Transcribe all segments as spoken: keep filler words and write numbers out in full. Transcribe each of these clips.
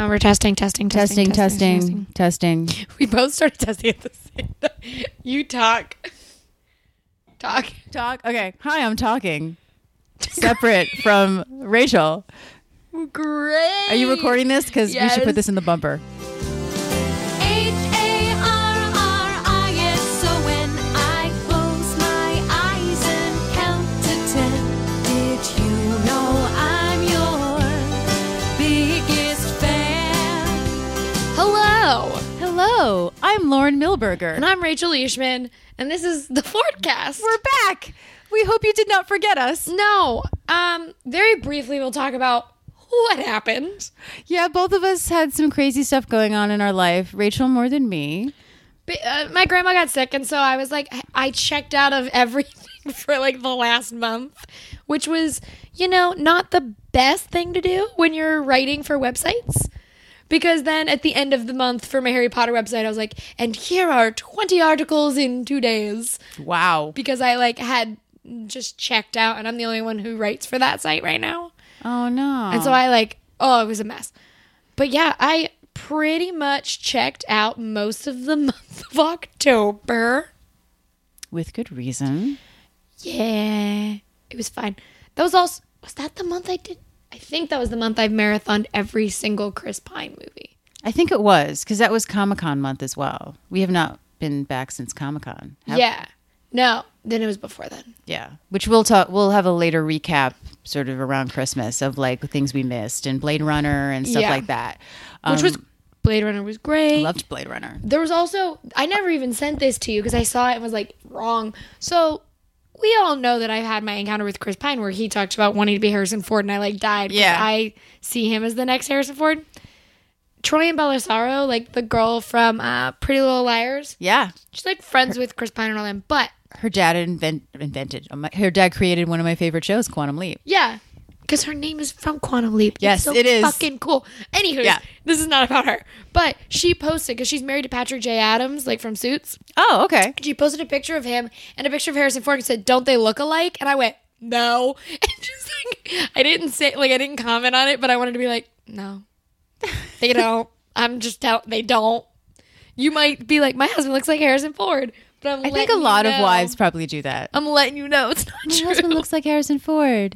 Uh, we're testing, testing, testing, testing, testing, testing, testing. We both started testing at the same time. You talk. Talk. Talk. Okay. Hi, I'm talking. Separate from Rachel. Great. Are you recording this? Because yes. we should put this in the bumper. Hello, I'm Lauren Milberger. And I'm Rachel Leishman. And this is the Fordcast. We're back. We hope you did not forget us. No. Um, very briefly, we'll talk about what happened. Yeah, both of us had some crazy stuff going on in our life. Rachel more than me. But, uh, my grandma got sick, and so I was like, I checked out of everything for like the last month, which was, you know, not the best thing to do when you're writing for websites. Because then at the end of the month for my Harry Potter website, I was like, and here are twenty articles in two days. Wow. Because I like had just checked out, and I'm the only one who writes for that site right now. Oh, no. And so I like, oh, it was a mess. But yeah, I pretty much checked out most of the month of October. With good reason. Yeah. It was fine. That was also, was that the month I did? I think that was the month I've marathoned every single Chris Pine movie. I think it was, because that was Comic-Con month as well. We have not been back since Comic-Con. Have- yeah. No, then it was before then. Yeah. Which we'll talk, we'll have a later recap sort of around Christmas of like things we missed and Blade Runner and stuff yeah. like that. Um, Which was, Blade Runner was great. I loved Blade Runner. There was also, I never even sent this to you because I saw it and was like, wrong. So we all know that I've had my encounter with Chris Pine where he talked about wanting to be Harrison Ford and I like died. Yeah. I see him as the next Harrison Ford. Troy Bellisario, like the girl from uh, Pretty Little Liars. Yeah. She's like friends her, with Chris Pine and all them, but her dad invent, invented, her dad created one of my favorite shows, Quantum Leap. Yeah. Because her name is from Quantum Leap. Yes, it's so it is. Fucking cool. Anywho, yeah. This is not about her. But she posted, because she's married to Patrick J. Adams, like from Suits. Oh, okay. She posted a picture of him and a picture of Harrison Ford and said, don't they look alike? And I went, no. And just like, I didn't say, like, I didn't comment on it, but I wanted to be like, no. They don't. I'm just telling, they don't. You might be like, my husband looks like Harrison Ford. But I'm I think a lot you know. of wives probably do that. I'm letting you know it's not my true. My husband looks like Harrison Ford.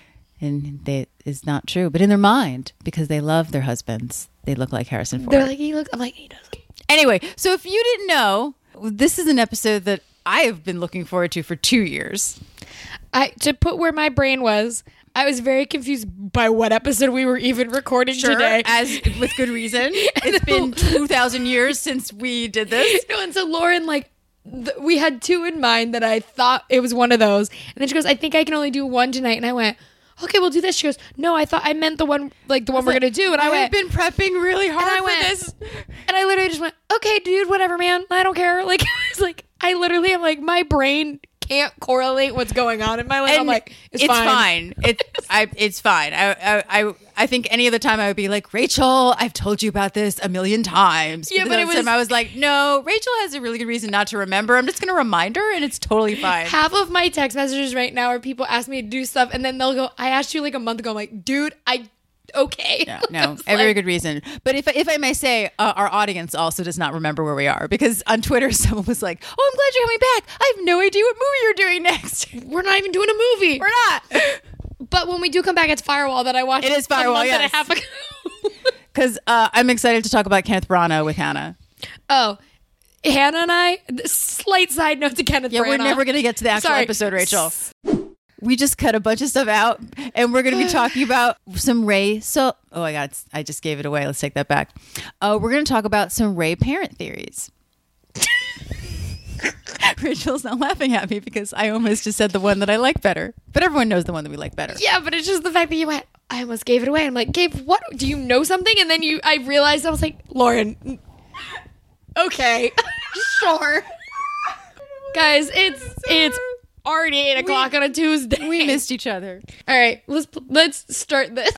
And they, it's not true. But in their mind, because they love their husbands, they look like Harrison Ford. They're like, he looks, I'm like, he does. Anyway, so if you didn't know, this is an episode that I have been looking forward to for two years. I To put where my brain was, I was very confused by what episode we were even recording sure, today. As with good reason. It's been two thousand years since we did this. No, and so Lauren, like, th- we had two in mind that I thought it was one of those. And then she goes, I think I can only do one tonight. And I went, okay, we'll do this. She goes, no, I thought I meant the one, like the one we're like, going to do. And I, I went, I've been prepping really hard I for went, this. And I literally just went, okay, dude, whatever, man. I don't care. Like, it's like, I literally am like, my brain can't correlate what's going on in my life. And I'm like, it's, it's fine. fine. It's I. It's fine. I, I. I. I think any other time I would be like, Rachel, I've told you about this a million times. Yeah, but, but it was, was. I was like, no, Rachel has a really good reason not to remember. I'm just going to remind her, and it's totally fine. Half of my text messages right now are people ask me to do stuff, and then they'll go, I asked you like a month ago. I'm like, dude, I. Okay. No, no a very like, good reason. But if if I may say, uh, our audience also does not remember where we are because on Twitter someone was like, "Oh, I'm glad you're coming back. I have no idea what movie you're doing next." We're not even doing a movie. We're not. But when we do come back, it's Firewall that I watched. It is Firewall, a month yes. and a half ago. Because uh, I'm excited to talk about Kenneth Branagh with Hannah. Oh. Hannah and I. Slight side note to Kenneth yeah, Branagh. Yeah, we're never going to get to the actual Sorry. episode, Rachel. We just cut a bunch of stuff out, and we're going to be talking about some Ray. So, oh my God, I just gave it away. Let's take that back. Uh, we're going to talk about some Ray parent theories. Rachel's not laughing at me because I almost just said the one that I like better, but everyone knows the one that we like better. Yeah, but it's just the fact that you went, I almost gave it away. I'm like, Gabe, what? Do you know something? And then you, I realized I was like, Lauren. Okay, sure, guys. It's it's. Already eight o'clock we, on a Tuesday. We missed each other. All right, let's let's start this.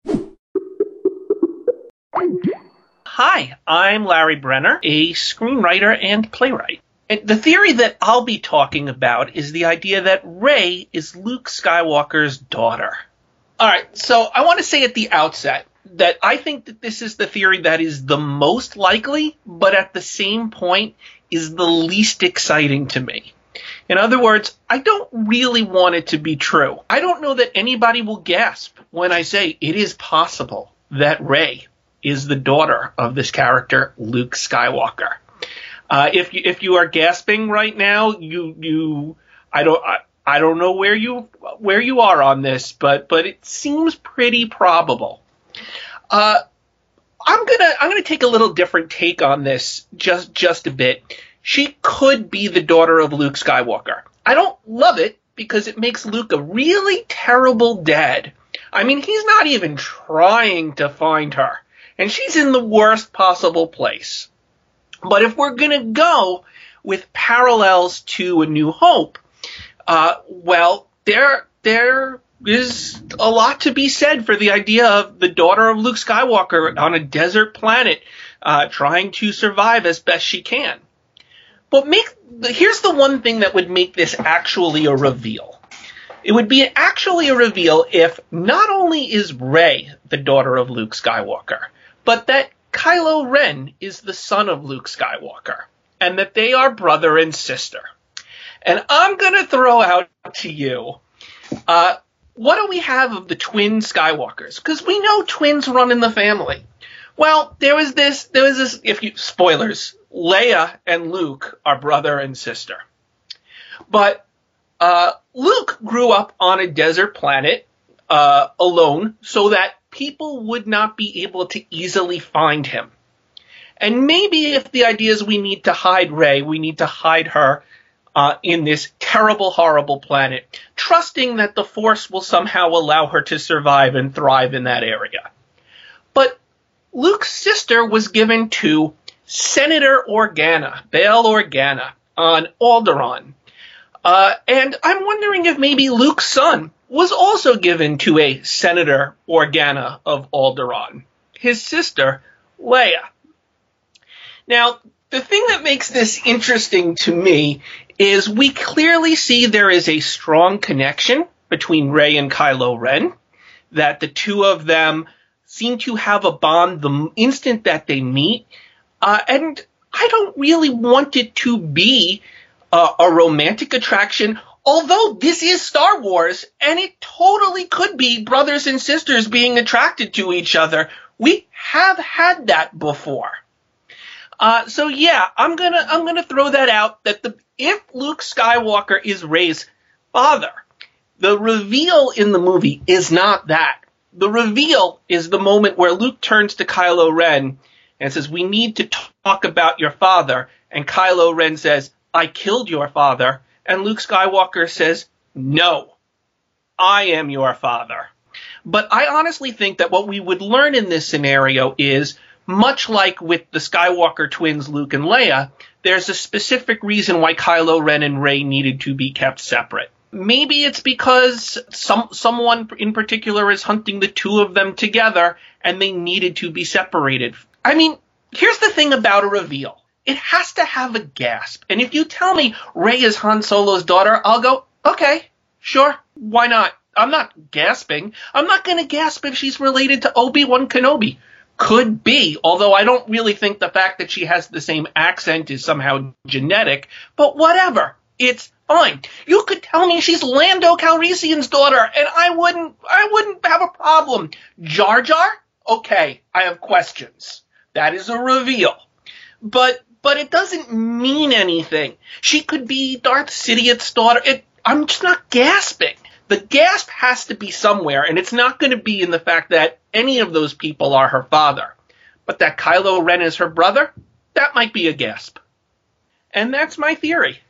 Hi, I'm Larry Brenner, a screenwriter and playwright. And the theory that I'll be talking about is the idea that Rey is Luke Skywalker's daughter. All right, so I want to say at the outset, that I think that this is the theory that is the most likely, but at the same point is the least exciting to me. In other words, I don't really want it to be true. I don't know that anybody will gasp when I say it is possible that Rey is the daughter of this character, Luke Skywalker. Uh, if you, if you are gasping right now, you you I don't I, I don't know where you where you are on this, but but it seems pretty probable. Uh, I'm gonna I'm gonna take a little different take on this just just a bit. She could be the daughter of Luke Skywalker. I don't love it because it makes Luke a really terrible dad. I mean, he's not even trying to find her, and she's in the worst possible place. But if we're going to go with parallels to A New Hope, uh, well, there there is a lot to be said for the idea of the daughter of Luke Skywalker on a desert planet uh, trying to survive as best she can. But make here's the one thing that would make this actually a reveal. It would be actually a reveal if not only is Rey the daughter of Luke Skywalker, but that Kylo Ren is the son of Luke Skywalker, and that they are brother and sister. And I'm going to throw out to you, uh, what do we have of the twin Skywalkers? Because we know twins run in the family. Well, there was this, there was this, if you, spoilers, Leia and Luke are brother and sister. But uh, Luke grew up on a desert planet uh, alone so that people would not be able to easily find him. And maybe if the idea is we need to hide Rey, we need to hide her uh, in this terrible, horrible planet, trusting that the Force will somehow allow her to survive and thrive in that area. But Luke's sister was given to Senator Organa, Bail Organa, on Alderaan. Uh, and I'm wondering if maybe Luke's son was also given to a Senator Organa of Alderaan, his sister, Leia. Now, the thing that makes this interesting to me is we clearly see there is a strong connection between Rey and Kylo Ren, that the two of them seem to have a bond the instant that they meet. Uh, and I don't really want it to be uh, a romantic attraction, although this is Star Wars, and it totally could be brothers and sisters being attracted to each other. We have had that before. Uh, so yeah, I'm gonna I'm gonna throw that out. That the if Luke Skywalker is Rey's father, the reveal in the movie is not that. The reveal is the moment where Luke turns to Kylo Ren and says, "We need to talk about your father." And Kylo Ren says, "I killed your father." And Luke Skywalker says, "No, I am your father." But I honestly think that what we would learn in this scenario is, much like with the Skywalker twins, Luke and Leia, there's a specific reason why Kylo Ren and Rey needed to be kept separate. Maybe it's because some someone in particular is hunting the two of them together and they needed to be separated. I mean, here's the thing about a reveal. It has to have a gasp. And if you tell me Rey is Han Solo's daughter, I'll go, okay, sure, why not? I'm not gasping. I'm not going to gasp if she's related to Obi-Wan Kenobi. Could be, although I don't really think the fact that she has the same accent is somehow genetic, but whatever. It's fine. You could tell me she's Lando Calrissian's daughter, and I wouldn't I wouldn't have a problem. Jar Jar? Okay, I have questions. That is a reveal. But but it doesn't mean anything. She could be Darth Sidious's daughter. It, I'm just not gasping. The gasp has to be somewhere, and it's not going to be in the fact that any of those people are her father. But that Kylo Ren is her brother, that might be a gasp. And that's my theory.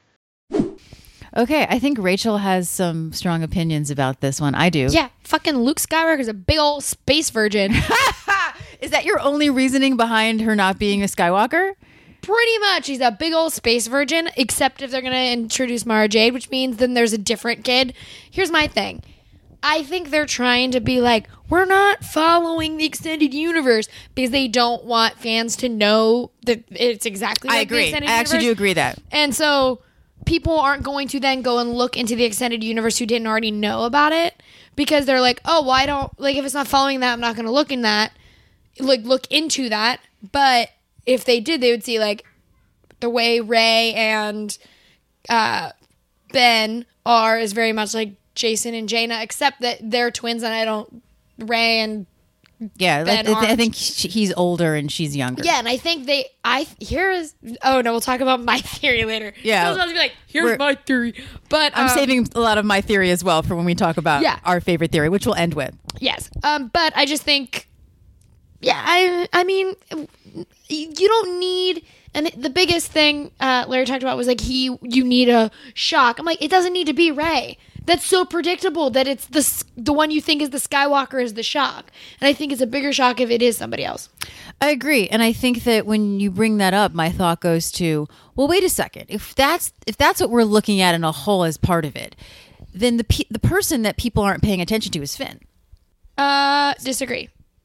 Okay, I think Rachel has some strong opinions about this one. I do. Yeah, fucking Luke Skywalker is a big old space virgin. Is that your only reasoning behind her not being a Skywalker? Pretty much. He's a big old space virgin, except if they're going to introduce Mara Jade, which means then there's a different kid. Here's my thing. I think they're trying to be like, we're not following the extended universe because they don't want fans to know that it's exactly like I agree. the extended I actually universe. do agree that. And so people aren't going to then go and look into the extended universe who didn't already know about it because they're like, oh, well, I don't, like, if it's not following that, I'm not going to look in that. like look into that. But if they did, they would see like the way Rey and uh, Ben are is very much like Jason and Jaina, except that they're twins, and I don't Rey and Yeah, Ben I, I aren't. think she, he's older and she's younger. Yeah, and I think they, I, here is, oh no, we'll talk about my theory later. Yeah. I was about to be like, here's We're- my theory. But, I'm um, saving a lot of my theory as well for when we talk about Yeah. our favorite theory, which we'll end with. yes. Um, but I just think, yeah, I, I mean, you don't need, and the biggest thing uh, Larry talked about was like, he, you need a shock. I'm like, it doesn't need to be Rey. That's so predictable that it's the s- the one you think is the Skywalker is the shock. And I think it's a bigger shock if it is somebody else. I agree, and I think that when you bring that up, my thought goes to, well, wait a second. If that's if that's what we're looking at in a whole as part of it, then the pe- the person that people aren't paying attention to is Finn. Uh, disagree.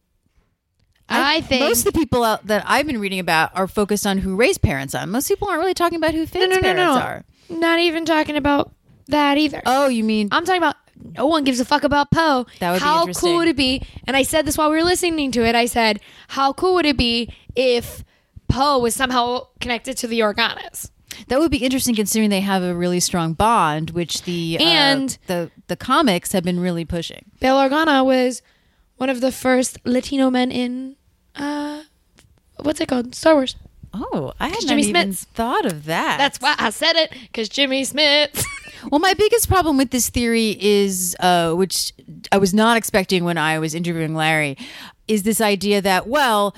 I, think most of the people out that I've been reading about are focused on who Rey's parents are. Most people aren't really talking about who Finn's no, no, no, parents no. are. Not even talking about that either. Oh, you mean I'm talking about no one gives a fuck about Poe. That would be how interesting. cool would it be? And I said this while we were listening to it. I said, how cool would it be if Poe was somehow connected to the Organas? that would be interesting considering they have a really strong bond, which the And- uh, the the comics have been really pushing. Bail Organa was one of the first Latino men in uh, what's it called? Star Wars. Oh, I hadn't Jimmy even Smits. thought of that. That's why I said it, because Jimmy Smith. Well, my biggest problem with this theory is, uh, which I was not expecting when I was interviewing Larry, is this idea that, well,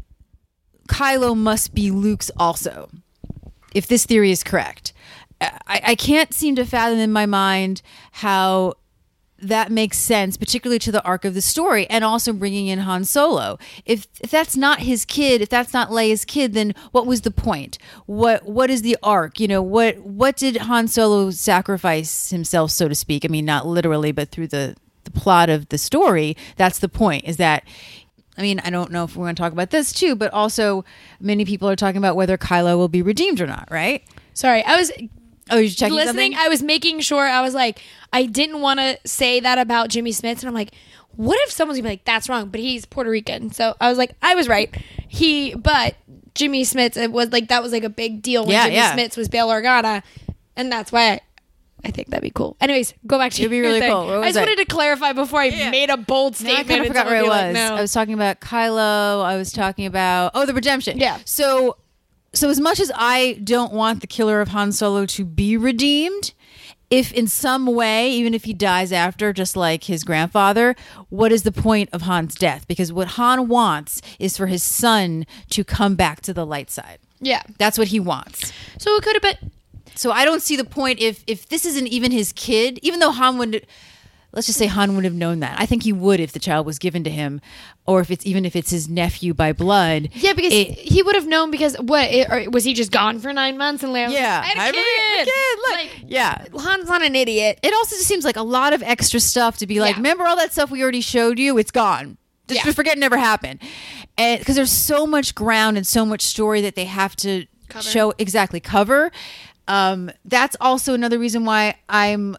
Kylo must be Luke's also, if this theory is correct. I, I can't seem to fathom in my mind how that makes sense, particularly to the arc of the story, and also bringing in Han Solo. If if that's not his kid, if that's not Leia's kid, then what was the point? What what is the arc? You know, what what did Han Solo sacrifice himself, so to speak? I mean, not literally, but through the the plot of the story. That's the point. Is that. I mean, I don't know if we're going to talk about this too, but also many people are talking about whether Kylo will be redeemed or not, right? Sorry, I was Oh, you're checking listening. something? I was making sure. I was like, I didn't want to say that about Jimmy Smith, and I'm like, what if someone's gonna be like, that's wrong? But he's Puerto Rican, so I was like, I was right. He, but Jimmy Smith, it was like that was like a big deal when Yeah, Jimmy yeah. Smith was Bail Organa, and that's why I, I think that'd be cool. Anyways, go back to It'd be your really thing. cool. What I was just that? wanted to clarify before I Yeah. made a bold No, I statement. kind of and forgot where I someone was. be like, no. I was talking about Kylo. I was talking about oh, the redemption. Yeah. So, so as much as I don't want the killer of Han Solo to be redeemed, if in some way, even if he dies after, just like his grandfather, what is the point of Han's death? Because what Han wants is for his son to come back to the light side. Yeah. That's what he wants. So it could have been. So I don't see the point if if this isn't even his kid, even though Han would, let's just say Han would have known that. I think he would if the child was given to him, or if it's even if it's his nephew by blood. Yeah, because It- he would have known. Because what it, or was he just gone for nine months and Leia was Yeah, like, I I had a remember- kid. kid, look. Like, Yeah. Han's not an idiot. It also just seems like a lot of extra stuff to be like, Yeah. remember all that stuff we already showed you? It's gone. Just Yeah. forget it never happened. And because there's so much ground and so much story that they have to Cover. show exactly cover. Um, that's also another reason why I'm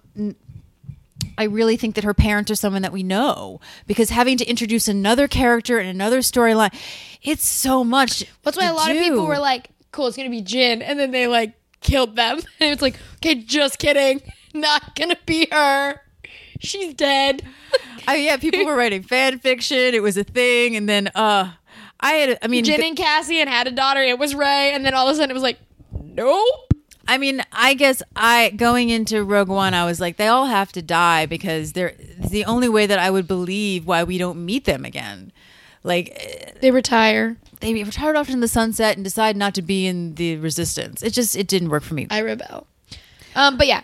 I really think that her parents are someone that we know, because having to introduce another character and another storyline, it's so much. That's why to a lot of do. people were like, "Cool, it's gonna be Jin," and then they like killed them, and it's like, "Okay, just kidding, not gonna be her. She's dead." Oh yeah, people were writing fan fiction. It was a thing, and then uh, I had. I mean, Jin th- and Cassian had a daughter. It was Rey, and then all of a sudden it was like, "Nope." I mean, I guess I going into Rogue One, I was like, they all have to die because they're it's the only way that I would believe why we don't meet them again. Like eh, They retire. they retired off into the sunset and decide not to be in the Resistance. It just it didn't work for me. I rebel. Um, but yeah,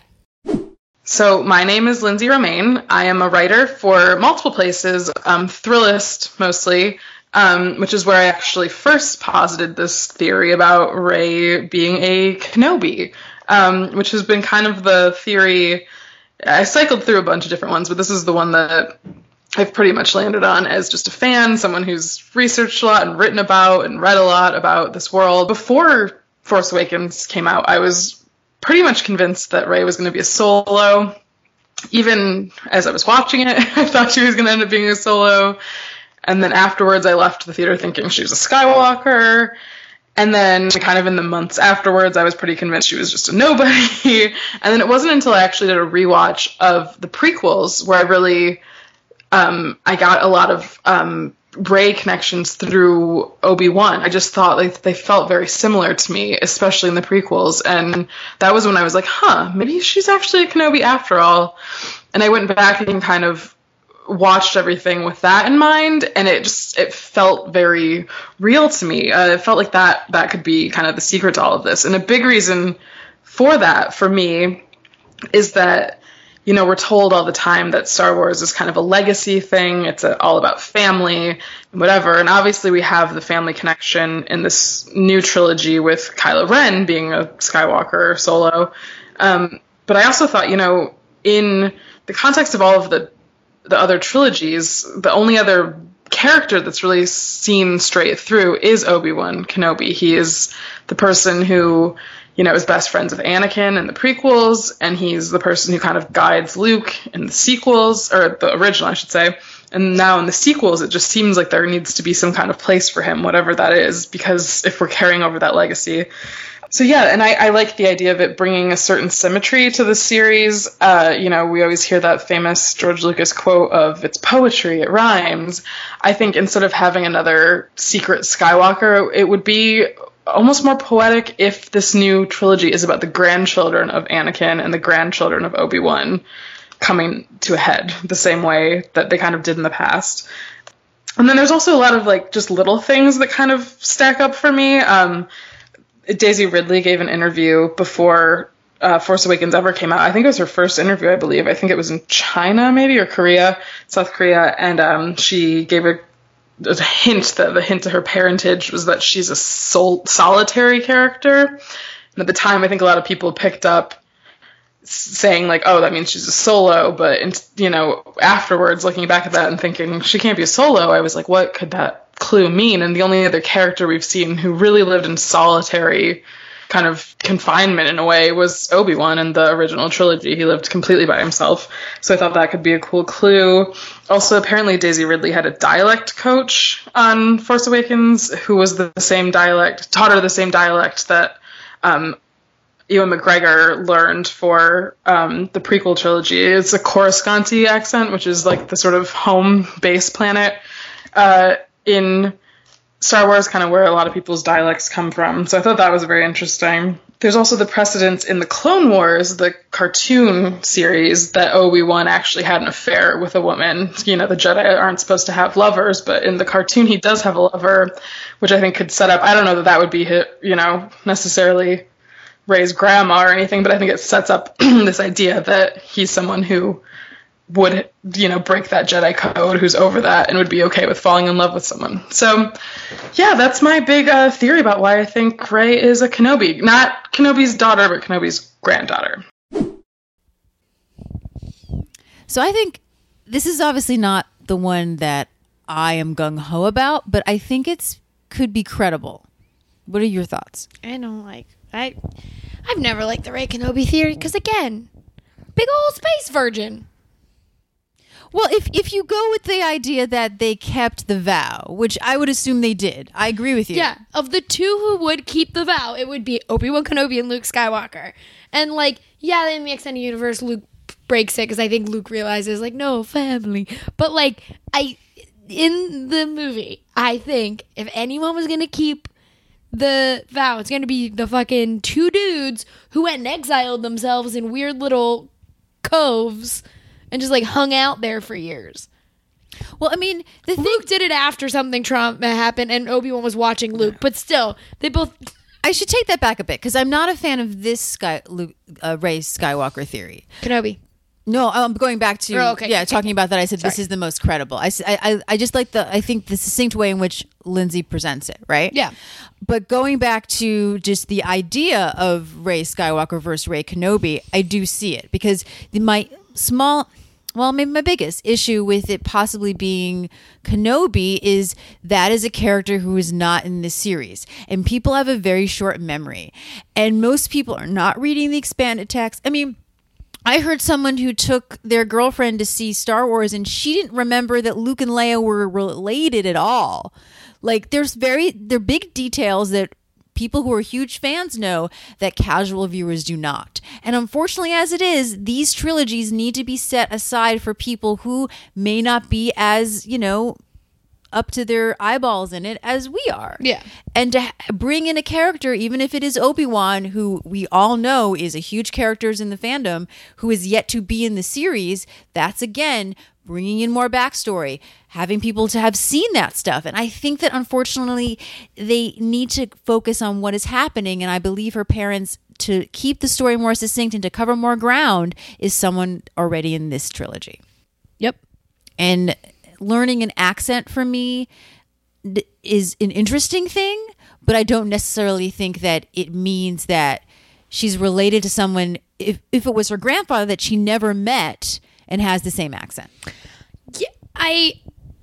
So my name is Lindsay Romaine. I am a writer for multiple places, um, Thrillist mostly, um, which is where I actually first posited this theory about Rey being a Kenobi, um, which has been kind of the theory. I cycled through a bunch of different ones, but this is the one that I've pretty much landed on as just a fan, someone who's researched a lot and written about and read a lot about this world. Before Force Awakens came out, I was pretty much convinced that Rey was going to be a Solo. Even as I was watching it, I thought she was going to end up being a Solo. And then afterwards, I left the theater thinking she was a Skywalker. And then kind of in the months afterwards, I was pretty convinced she was just a nobody. And then it wasn't until I actually did a rewatch of the prequels where I really, um, I got a lot of um, Rey connections through Obi-Wan. I just thought like they felt very similar to me, especially in the prequels. And that was when I was like, huh, maybe she's actually a Kenobi after all. And I went back and kind of watched everything with that in mind, and it just it felt very real to me. Uh, it felt like that that could be kind of the secret to all of this. And a big reason for that for me is that, you know, we're told all the time that Star Wars is kind of a legacy thing. It's a, all about family, whatever. And obviously we have the family connection in this new trilogy with Kylo Ren being a Skywalker solo. Um, but I also thought, you know, in the context of all of the the other trilogies, the only other character that's really seen straight through is Obi-Wan Kenobi. He is the person who, you know, is best friends with Anakin in the prequels, and he's the person who kind of guides Luke in the sequels, or the original, I should say. And now in the sequels, it just seems like there needs to be some kind of place for him, whatever that is, because if we're carrying over that legacy. So yeah, and I, I like the idea of it bringing a certain symmetry to the series. Uh, you know, we always hear that famous George Lucas quote of, it's poetry, it rhymes. I think instead of having another secret Skywalker, it would be almost more poetic if this new trilogy is about the grandchildren of Anakin and the grandchildren of Obi-Wan coming to a head the same way that they kind of did in the past. And then there's also a lot of like just little things that kind of stack up for me. Um, Daisy Ridley gave an interview before uh, Force Awakens ever came out. I think it was her first interview, I believe. I think it was in China, maybe, or Korea, South Korea. And um, she gave a, a hint that the hint to her parentage was that she's a sol- solitary character. And at the time, I think a lot of people picked up saying like, oh, that means she's a solo. But, in, you know, afterwards, looking back at that and thinking she can't be a solo, I was like, what could that clue mean? And the only other character we've seen who really lived in solitary kind of confinement in a way was Obi-Wan in the original trilogy. He lived completely by himself. So I thought that could be a cool clue. Also, apparently Daisy Ridley had a dialect coach on Force Awakens who was the same dialect, taught her the same dialect that um, Ewan McGregor learned for um, the prequel trilogy. It's a Coruscanti accent, which is like the sort of home base planet uh, in Star Wars, kind of where a lot of people's dialects come from. So I thought that was very interesting. There's also the precedence in the Clone Wars, the cartoon series, that Obi-Wan actually had an affair with a woman. You know, the Jedi aren't supposed to have lovers, but in the cartoon he does have a lover, which I think could set up, I don't know that that would be, you know, necessarily Rey's grandma or anything, but I think it sets up this idea that he's someone who would, you know, break that Jedi code, who's over that and would be okay with falling in love with someone. So, yeah, that's my big uh, theory about why I think Rey is a Kenobi. Not Kenobi's daughter, but Kenobi's granddaughter. So I think this is obviously not the one that I am gung-ho about, but I think it's could be credible. What are your thoughts? I don't like... I, I've never liked the Rey Kenobi theory, because again, big old space virgin. Well, if if you go with the idea that they kept the vow, which I would assume they did, I agree with you. Yeah, of the two who would keep the vow, it would be Obi-Wan Kenobi and Luke Skywalker. And, like, yeah, in the extended universe, Luke breaks it, because I think Luke realizes, like, no, family. But, like, I in the movie, I think if anyone was going to keep the vow, it's going to be the fucking two dudes who went and exiled themselves in weird little coves and just, like, hung out there for years. Well, I mean, the thing- Luke did it after something Trump happened, and Obi-Wan was watching Luke. But still, they both... I should take that back a bit, because I'm not a fan of this Sky, Luke, uh, Rey Skywalker theory. Kenobi. No, I'm going back to, oh, okay. yeah, talking about that. I said Sorry. this is the most credible. I, I, I just like the, I think the succinct way in which Lindsay presents it, right? Yeah. But going back to just the idea of Rey Skywalker versus Rey Kenobi, I do see it, because the, my small... Well, maybe my biggest issue with it possibly being Kenobi is that is a character who is not in the series. And people have a very short memory. And most people are not reading the expanded text. I mean, I heard someone who took their girlfriend to see Star Wars and she didn't remember that Luke and Leia were related at all. Like there's very, there are big details that people who are huge fans know that casual viewers do not. And unfortunately, as it is, these trilogies need to be set aside for people who may not be as, you know, up to their eyeballs in it as we are. Yeah. And to bring in a character, even if it is Obi-Wan, who we all know is a huge character in the fandom, who is yet to be in the series, that's again bringing in more backstory, having people to have seen that stuff. And I think that unfortunately they need to focus on what is happening. And I believe her parents, to keep the story more succinct and to cover more ground, is someone already in this trilogy. Yep. And learning an accent for me is an interesting thing, but I don't necessarily think that it means that she's related to someone, if, if it was her grandfather that she never met and has the same accent. Yeah, I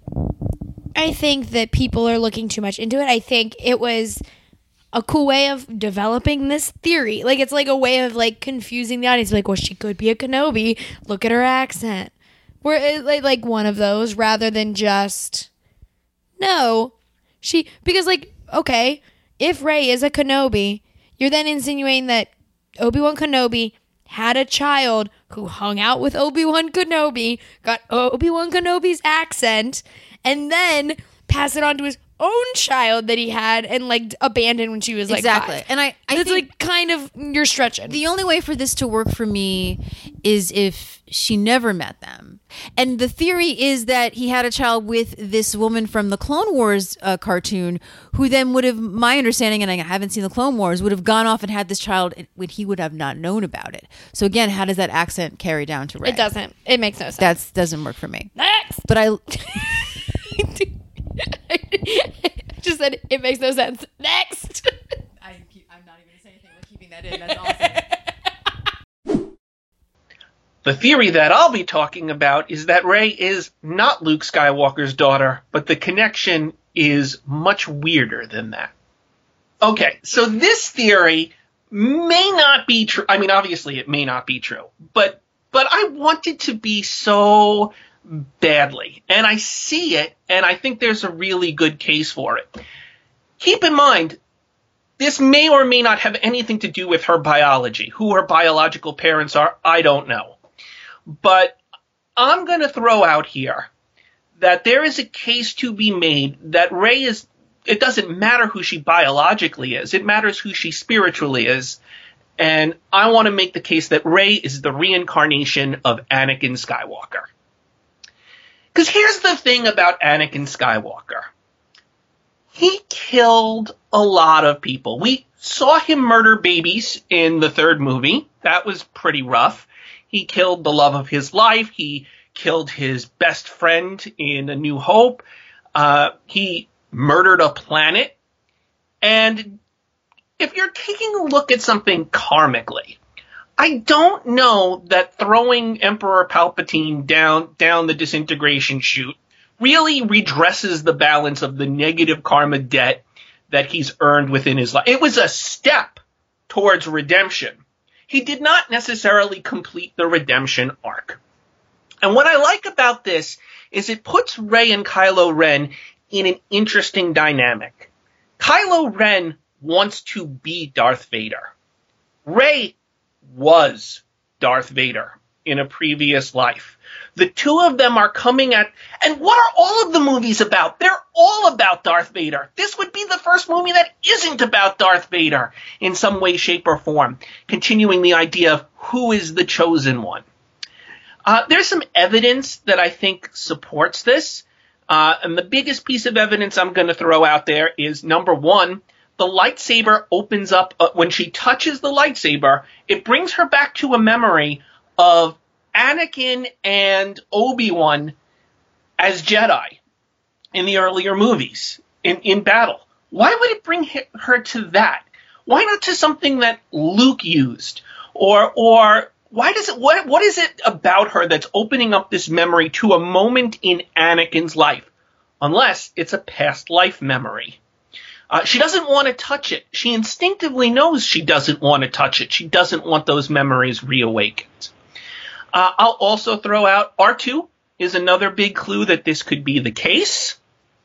I think that people are looking too much into it. I think it was a cool way of developing this theory. Like, it's like a way of like confusing the audience. Like, well, she could be a Kenobi. Look at her accent. Where like like one of those, rather than just no, she, because like, okay, if Rey is a Kenobi, you're then insinuating that Obi-Wan Kenobi had a child who hung out with Obi-Wan Kenobi, got Obi-Wan Kenobi's accent, and then passed it on to his own child that he had and like abandoned when she was like exactly. five. And I, I it's think like kind of, you're stretching. The only way for this to work for me is if she never met them. And the theory is that he had a child with this woman from the Clone Wars uh, cartoon, who then would have, my understanding, and I haven't seen the Clone Wars, would have gone off and had this child when he would have not known about it. So again, how does that accent carry down to Rey? It doesn't. It makes no sense. That doesn't work for me. Next! But I... I just said it makes no sense. Next! I keep, I'm not even going to say anything. We're keeping that in. That's awesome. The theory that I'll be talking about is that Rey is not Luke Skywalker's daughter, but the connection is much weirder than that. Okay, so this theory may not be true. I mean, obviously it may not be true, but but I want it to be so badly. And I see it, and I think there's a really good case for it. Keep in mind, this may or may not have anything to do with her biology. Who her biological parents are, I don't know. But I'm going to throw out here that there is a case to be made that Rey is, it doesn't matter who she biologically is, it matters who she spiritually is. And I want to make the case that Rey is the reincarnation of Anakin Skywalker. Because here's the thing about Anakin Skywalker. He killed a lot of people. We saw him murder babies in the third movie. That was pretty rough. He killed the love of his life. He killed his best friend in A New Hope. Uh, he murdered a planet. And if you're taking a look at something karmically, I don't know that throwing Emperor Palpatine down, down the disintegration chute really redresses the balance of the negative karma debt that he's earned within his life. It was a step towards redemption. He did not necessarily complete the redemption arc. And what I like about this is it puts Rey and Kylo Ren in an interesting dynamic. Kylo Ren wants to be Darth Vader. Rey was Darth Vader in a previous life. The two of them are coming at, and what are all of the movies about? They're all about Darth Vader. This would be the first movie that isn't about Darth Vader in some way, shape, or form, continuing the idea of who is the chosen one. Uh, there's some evidence that I think supports this, uh, and the biggest piece of evidence I'm going to throw out there is, number one, the lightsaber opens up, uh, when she touches the lightsaber, it brings her back to a memory of Anakin and Obi-Wan as Jedi in the earlier movies, in, in battle. Why would it bring her to that? Why not to something that Luke used? Or, or why does it, what, what is it about her that's opening up this memory to a moment in Anakin's life? Unless it's a past life memory. Uh, she doesn't want to touch it. She instinctively knows she doesn't want to touch it. She doesn't want those memories reawakened. Uh, I'll also throw out R two is another big clue that this could be the case.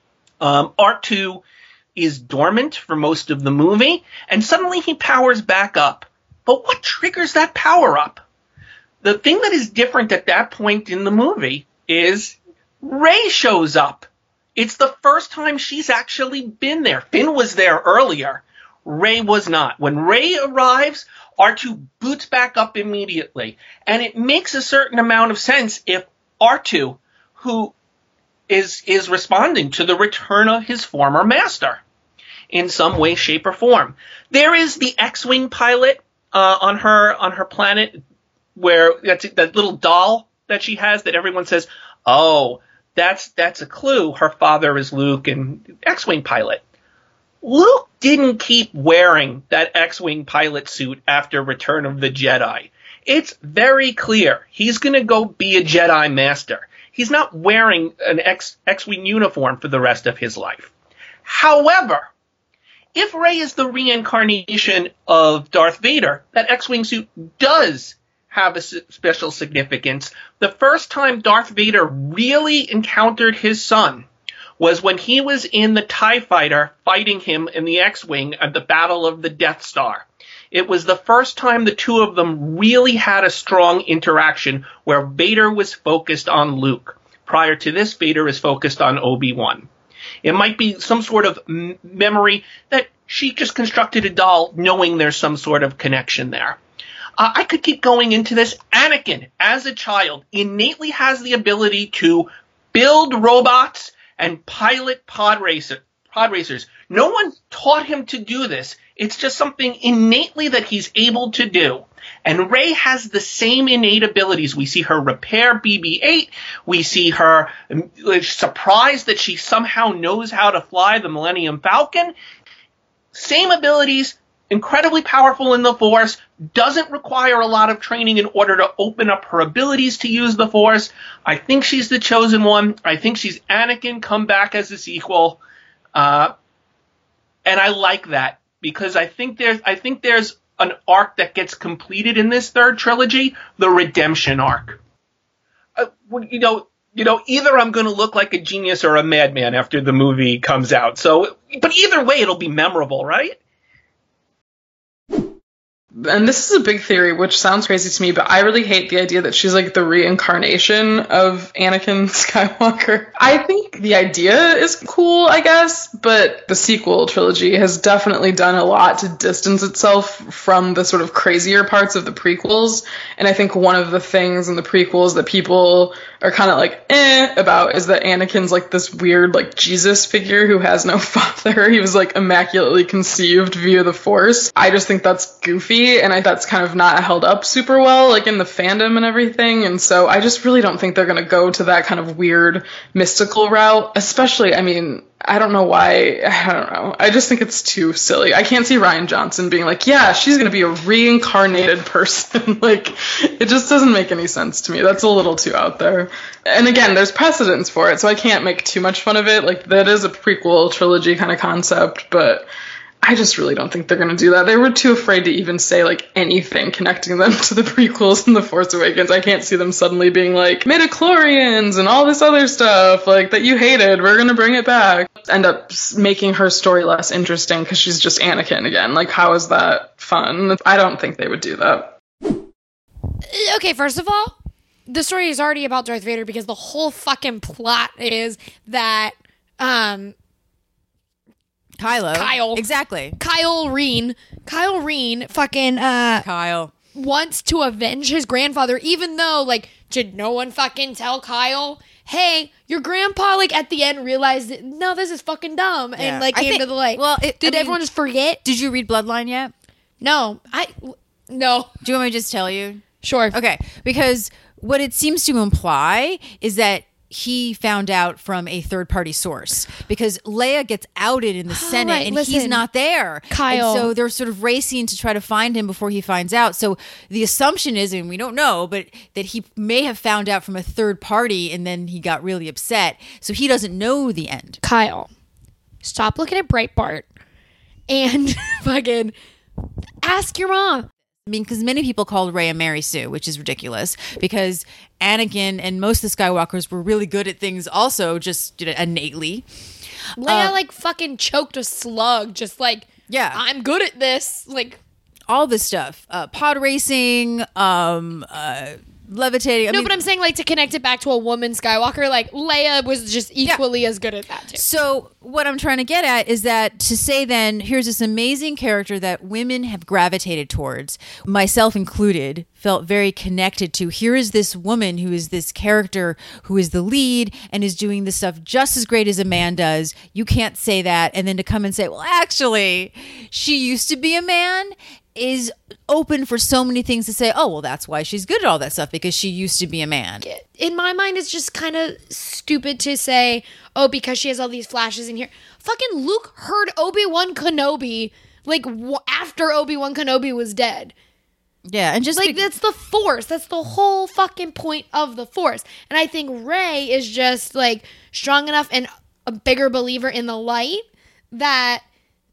Um, R two is dormant for most of the movie, and suddenly he powers back up. But what triggers that power up? The thing that is different at that point in the movie is Rey shows up. It's the first time she's actually been there. Finn was there earlier. Rey was not. When Rey arrives, R two boots back up immediately. And it makes a certain amount of sense if R two, who is is responding to the return of his former master in some way, shape, or form. There is the X-Wing pilot uh, on her on her planet, where that's that little doll that she has that everyone says, oh, that's that's a clue. Her father is Luke and X-Wing pilot. Luke didn't keep wearing that X-Wing pilot suit after Return of the Jedi. It's very clear he's going to go be a Jedi Master. He's not wearing an X, X-Wing uniform for the rest of his life. However, if Rey is the reincarnation of Darth Vader, that X-Wing suit does have a special significance. The first time Darth Vader really encountered his son was when he was in the TIE Fighter fighting him in the X-Wing at the Battle of the Death Star. It was the first time the two of them really had a strong interaction where Vader was focused on Luke. Prior to this, Vader is focused on Obi-Wan. It might be some sort of m- memory that she just constructed a doll knowing there's some sort of connection there. Uh, I could keep going into this. Anakin, as a child, innately has the ability to build robots and pilot pod, racer, pod racers. No one taught him to do this. It's just something innately that he's able to do. And Rey has the same innate abilities. We see her repair B B eight. We see her surprised that she somehow knows how to fly the Millennium Falcon. Same abilities, incredibly powerful in the Force, doesn't require a lot of training in order to open up her abilities to use the Force. I think she's the chosen one. I think she's Anakin come back as a sequel. Uh, and I like that because I think there's, I think there's an arc that gets completed in this third trilogy, the redemption arc. Uh, you know, you know, either I'm going to look like a genius or a madman after the movie comes out. So, but either way, it'll be memorable, right? And this is a big theory, which sounds crazy to me, but I really hate the idea that she's like the reincarnation of Anakin Skywalker. I think the idea is cool, I guess, but the sequel trilogy has definitely done a lot to distance itself from the sort of crazier parts of the prequels. And I think one of the things in the prequels that people are kind of like, eh, about is that Anakin's like this weird, like, Jesus figure who has no father. He was like immaculately conceived via the Force. I just think that's goofy. And I, that's kind of not held up super well, like in the fandom and everything. And so I just really don't think they're going to go to that kind of weird mystical route, especially, I mean, I don't know why, I don't know. I just think it's too silly. I can't see Rian Johnson being like, yeah, she's going to be a reincarnated person. Like, it just doesn't make any sense to me. That's a little too out there. And again, there's precedence for it, so I can't make too much fun of it. Like, that is a prequel trilogy kind of concept, but I just really don't think they're going to do that. They were too afraid to even say, like, anything connecting them to the prequels and The Force Awakens. I can't see them suddenly being like, midichlorians and all this other stuff, like, that you hated, we're going to bring it back. End up making her story less interesting because she's just Anakin again. Like, how is that fun? I don't think they would do that. Okay, first of all, the story is already about Darth Vader because the whole fucking plot is that, um... Kylo. Kyle. Exactly. Kyle Reen. Kyle Reen fucking uh Kyle wants to avenge his grandfather, even though, like, did no one fucking tell Kyle, hey, your grandpa, like, at the end realized that, no, this is fucking dumb, Yeah. and, like, I came think- to the light. well, it- did I mean- everyone just forget? Did you read Bloodline yet? No. I, no. Do you want me to just tell you? Sure. Okay, because what it seems to imply is that he found out from a third-party source because Leia gets outed in the Senate right, and listen, he's not there. Kyle. And so they're sort of racing to try to find him before he finds out. So the assumption is, and we don't know, but that he may have found out from a third party and then he got really upset. So he doesn't know the end. Kyle, stop looking at Breitbart and fucking ask your mom. I mean, because many people called Rey a Mary Sue, which is ridiculous because Anakin and most of the Skywalkers were really good at things also, just you know, innately. Leia, Uh, like, fucking choked a slug, just like, Yeah. I'm good at this. Like, all this stuff. Uh, pod racing, um, uh, levitating. I no, mean, but I'm saying, like, to connect it back to a woman Skywalker, like, Leia was just equally as good at that, too. So what I'm trying to get at is that to say then, here's this amazing character that women have gravitated towards, myself included, felt very connected to. Here is this woman who is this character who is the lead and is doing this stuff just as great as a man does. You can't say that. And then to come and say, well, actually, she used to be a man is open for so many things to say, oh, well, that's why she's good at all that stuff, because she used to be a man. In my mind, it's just kind of stupid to say, oh, because she has all these flashes in here. Fucking Luke heard Obi-Wan Kenobi, like, w- after Obi-Wan Kenobi was dead. Yeah, and just Like, be- that's the Force. That's the whole fucking point of the Force. And I think Rey is just, like, strong enough and a bigger believer in the light that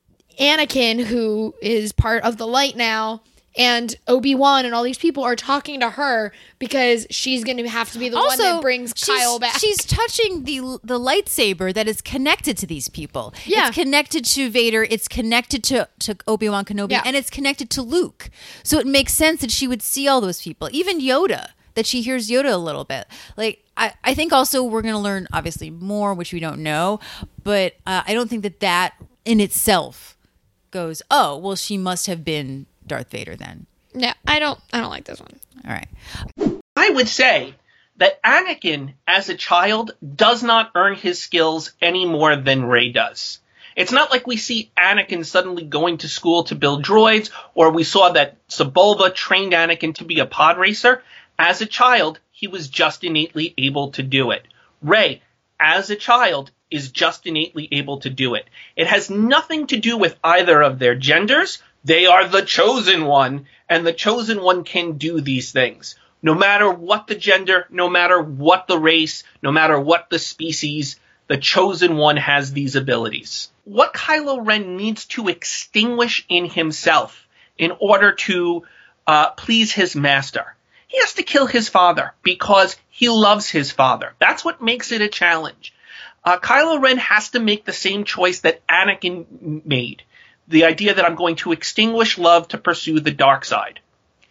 Anakin, who is part of the light now, and Obi-Wan and all these people are talking to her because she's going to have to be the one that brings she's- Kyle back. She's touching the the lightsaber that is connected to these people. Yeah. It's connected to Vader. It's connected to, to Obi-Wan Kenobi. Yeah. And it's connected to Luke. So it makes sense that she would see all those people. Even Yoda, that she hears Yoda a little bit. Like, I, I think also we're going to learn, obviously, more, which we don't know. But uh, I don't think that that in itself goes, oh, well, she must have been Darth Vader then. Yeah, I don't I don't like this one. All right. I would say that Anakin, as a child, does not earn his skills any more than Rey does. It's not like we see Anakin suddenly going to school to build droids, or we saw that Sebulba trained Anakin to be a pod racer. As a child, he was just innately able to do it. Rey, as a child, is just innately able to do it. It has nothing to do with either of their genders. They are the chosen one, and the chosen one can do these things. No matter what the gender, no matter what the race, no matter what the species, the chosen one has these abilities. What Kylo Ren needs to extinguish in himself in order to uh, please his master, he has to kill his father because he loves his father. That's what makes it a challenge. Uh, Kylo Ren has to make the same choice that Anakin made. The idea that I'm going to extinguish love to pursue the dark side.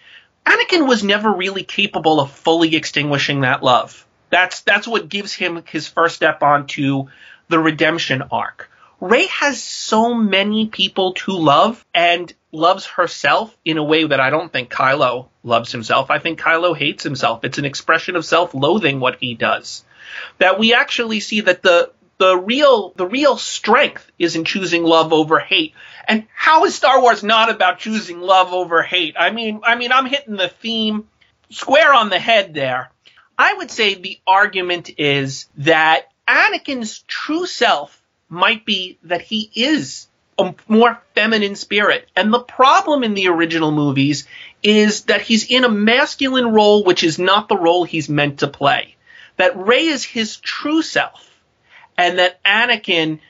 Anakin was never really capable of fully extinguishing that love. That's that's what gives him his first step onto the redemption arc. Rey has so many people to love and loves herself in a way that I don't think Kylo loves himself. I think Kylo hates himself. It's an expression of self-loathing what he does. That we actually see that the the real the real strength is in choosing love over hate. And how is Star Wars not about choosing love over hate? I mean, I mean, I'm hitting the theme square on the head there. I would say the argument is that Anakin's true self might be that he is a more feminine spirit. And the problem in the original movies is that he's in a masculine role, which is not the role he's meant to play. That Rey is his true self, and that Anakin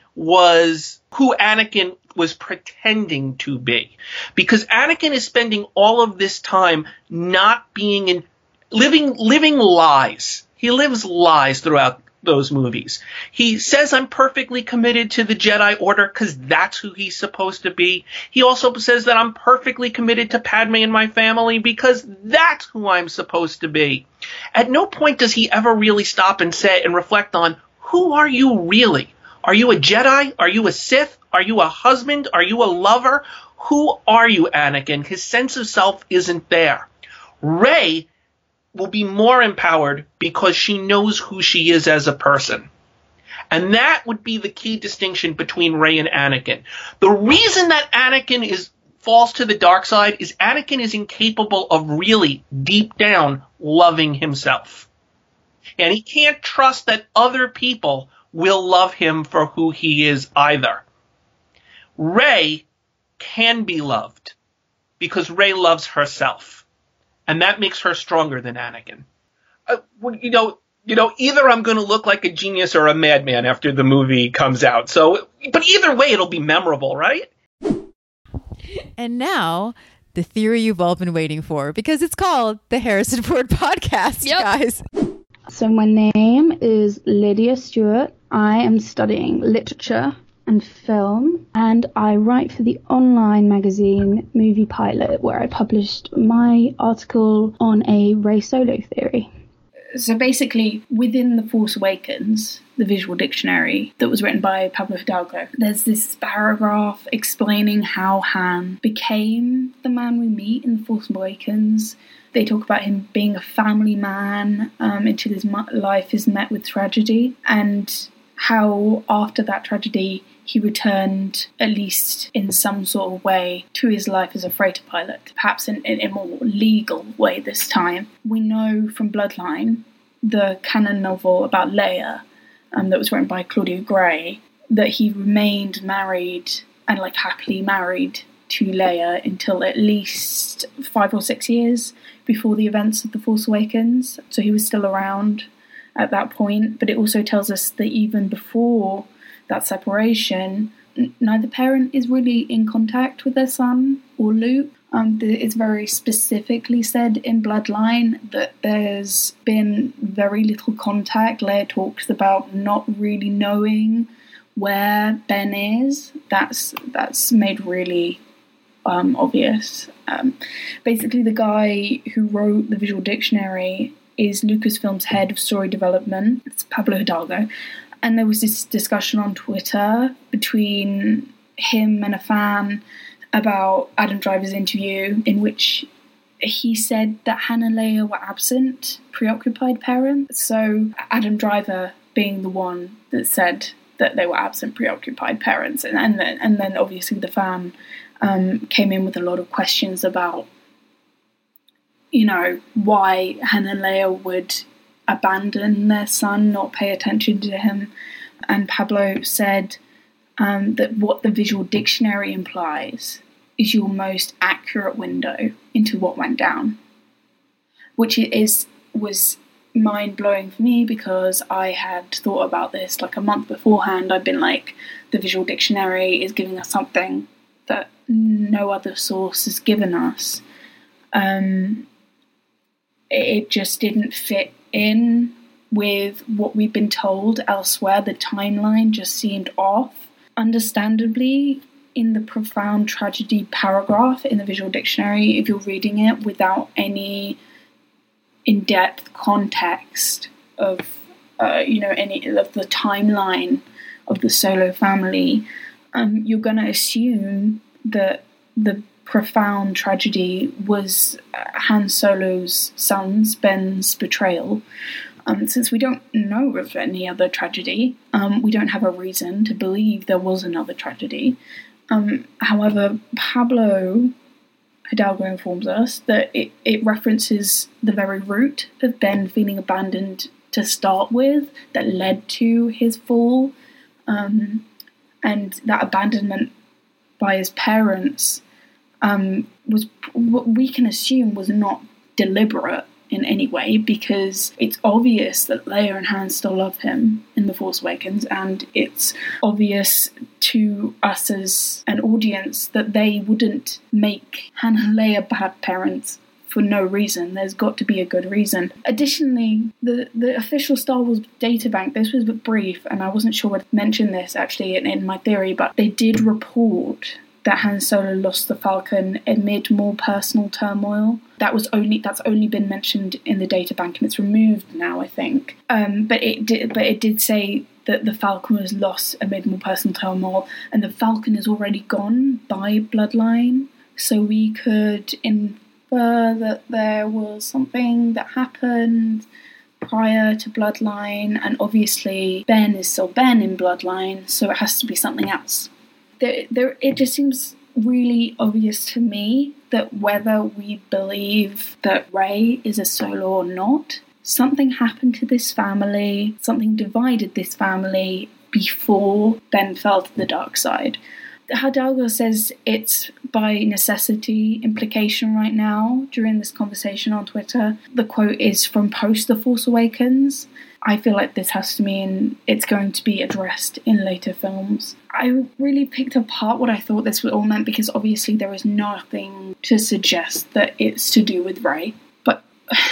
was who Anakin was pretending to be. Because Anakin is spending all of this time not being in, living, living lies. He lives lies throughout those movies. He says, I'm perfectly committed to the Jedi Order because that's who he's supposed to be. He also says that I'm perfectly committed to Padme and my family because that's who I'm supposed to be. At no point does he ever really stop and say and reflect on, who are you really? Are you a Jedi? Are you a Sith? Are you a husband? Are you a lover? Who are you, Anakin? His sense of self isn't there. Rey will be more empowered because she knows who she is as a person. And that would be the key distinction between Rey and Anakin. The reason that Anakin is falls to the dark side is Anakin is incapable of really, deep down, loving himself. And he can't trust that other people will love him for who he is either. Rey can be loved because Rey loves herself. And that makes her stronger than Anakin. Uh, you know, you know, either I'm going to look like a genius or a madman after the movie comes out. So, but either way, it'll be memorable, right? And now the theory you've all been waiting for, because it's called the Harrison Ford Podcast, Yep. guys. So my name is Lydia Stewart. I am studying literature and film, and I write for the online magazine Movie Pilot, where I published my article on a Rey Solo theory. So basically, within The Force Awakens, the visual dictionary that was written by Pablo Hidalgo, there's this paragraph explaining how Han became the man we meet in The Force Awakens. They talk about him being a family man um, until his life is met with tragedy, and how after that tragedy he returned, at least in some sort of way, to his life as a freighter pilot, perhaps in, in a more legal way this time. We know from Bloodline, the canon novel about Leia, um, that was written by Claudia Gray, that he remained married and like happily married to Leia until at least five or six years before the events of The Force Awakens. So he was still around at that point, but it also tells us that even before that separation, n- neither parent is really in contact with their son or Luke. Um, the, it's very specifically said in Bloodline that there's been very little contact. Leia talks about not really knowing where Ben is. That's that's made really um, obvious. Um, basically, the guy who wrote the visual dictionary is Lucasfilm's head of story development. It's Pablo Hidalgo. And there was this discussion on Twitter between him and a fan about Adam Driver's interview, in which he said that Han and Leia were absent, preoccupied parents. So Adam Driver being the one that said that they were absent, preoccupied parents. And, and, then, and then obviously the fan um, came in with a lot of questions about, you know, why Han and Leia would abandon their son, not pay attention to him. And Pablo said um, that what the visual dictionary implies is your most accurate window into what went down, which is was mind-blowing for me, because I had thought about this like a month beforehand. I'd been like, the visual dictionary is giving us something that no other source has given us. Um, it just didn't fit in with what we've been told elsewhere. The timeline just seemed off. Understandably, in the profound tragedy paragraph in the visual dictionary, if you're reading it without any in-depth context of, uh, you know, any of the timeline of the Solo family, um, you're going to assume that the profound tragedy was Han Solo's son's, Ben's, betrayal. Um, since we don't know of any other tragedy, um, we don't have a reason to believe there was another tragedy. Um, however, Pablo Hidalgo informs us that it, it references the very root of Ben feeling abandoned to start with that led to his fall, um, and that abandonment by his parents Um, was what we can assume was not deliberate in any way, because it's obvious that Leia and Han still love him in The Force Awakens, and it's obvious to us as an audience that they wouldn't make Han and Leia bad parents for no reason. There's got to be a good reason. Additionally, the, the official Star Wars databank, this was brief, and I wasn't sure I'd mention this actually in, in my theory, but they did report that Han Solo lost the Falcon amid more personal turmoil. That was only that's only been mentioned in the databank, and it's removed now, I think. Um, but it did, but it did say that the Falcon was lost amid more personal turmoil, and the Falcon is already gone by Bloodline, so we could infer that there was something that happened prior to Bloodline, and obviously Ben is still Ben in Bloodline, so it has to be something else. There, there, it just seems really obvious to me that whether we believe that Rey is a Solo or not, something happened to this family, something divided this family before Ben fell to the dark side. Hidalgo says it's by necessity implication right now during this conversation on Twitter. The quote is from post The Force Awakens. I feel like this has to mean it's going to be addressed in later films. I really picked apart what I thought this all meant because obviously there is nothing to suggest that it's to do with Rey. But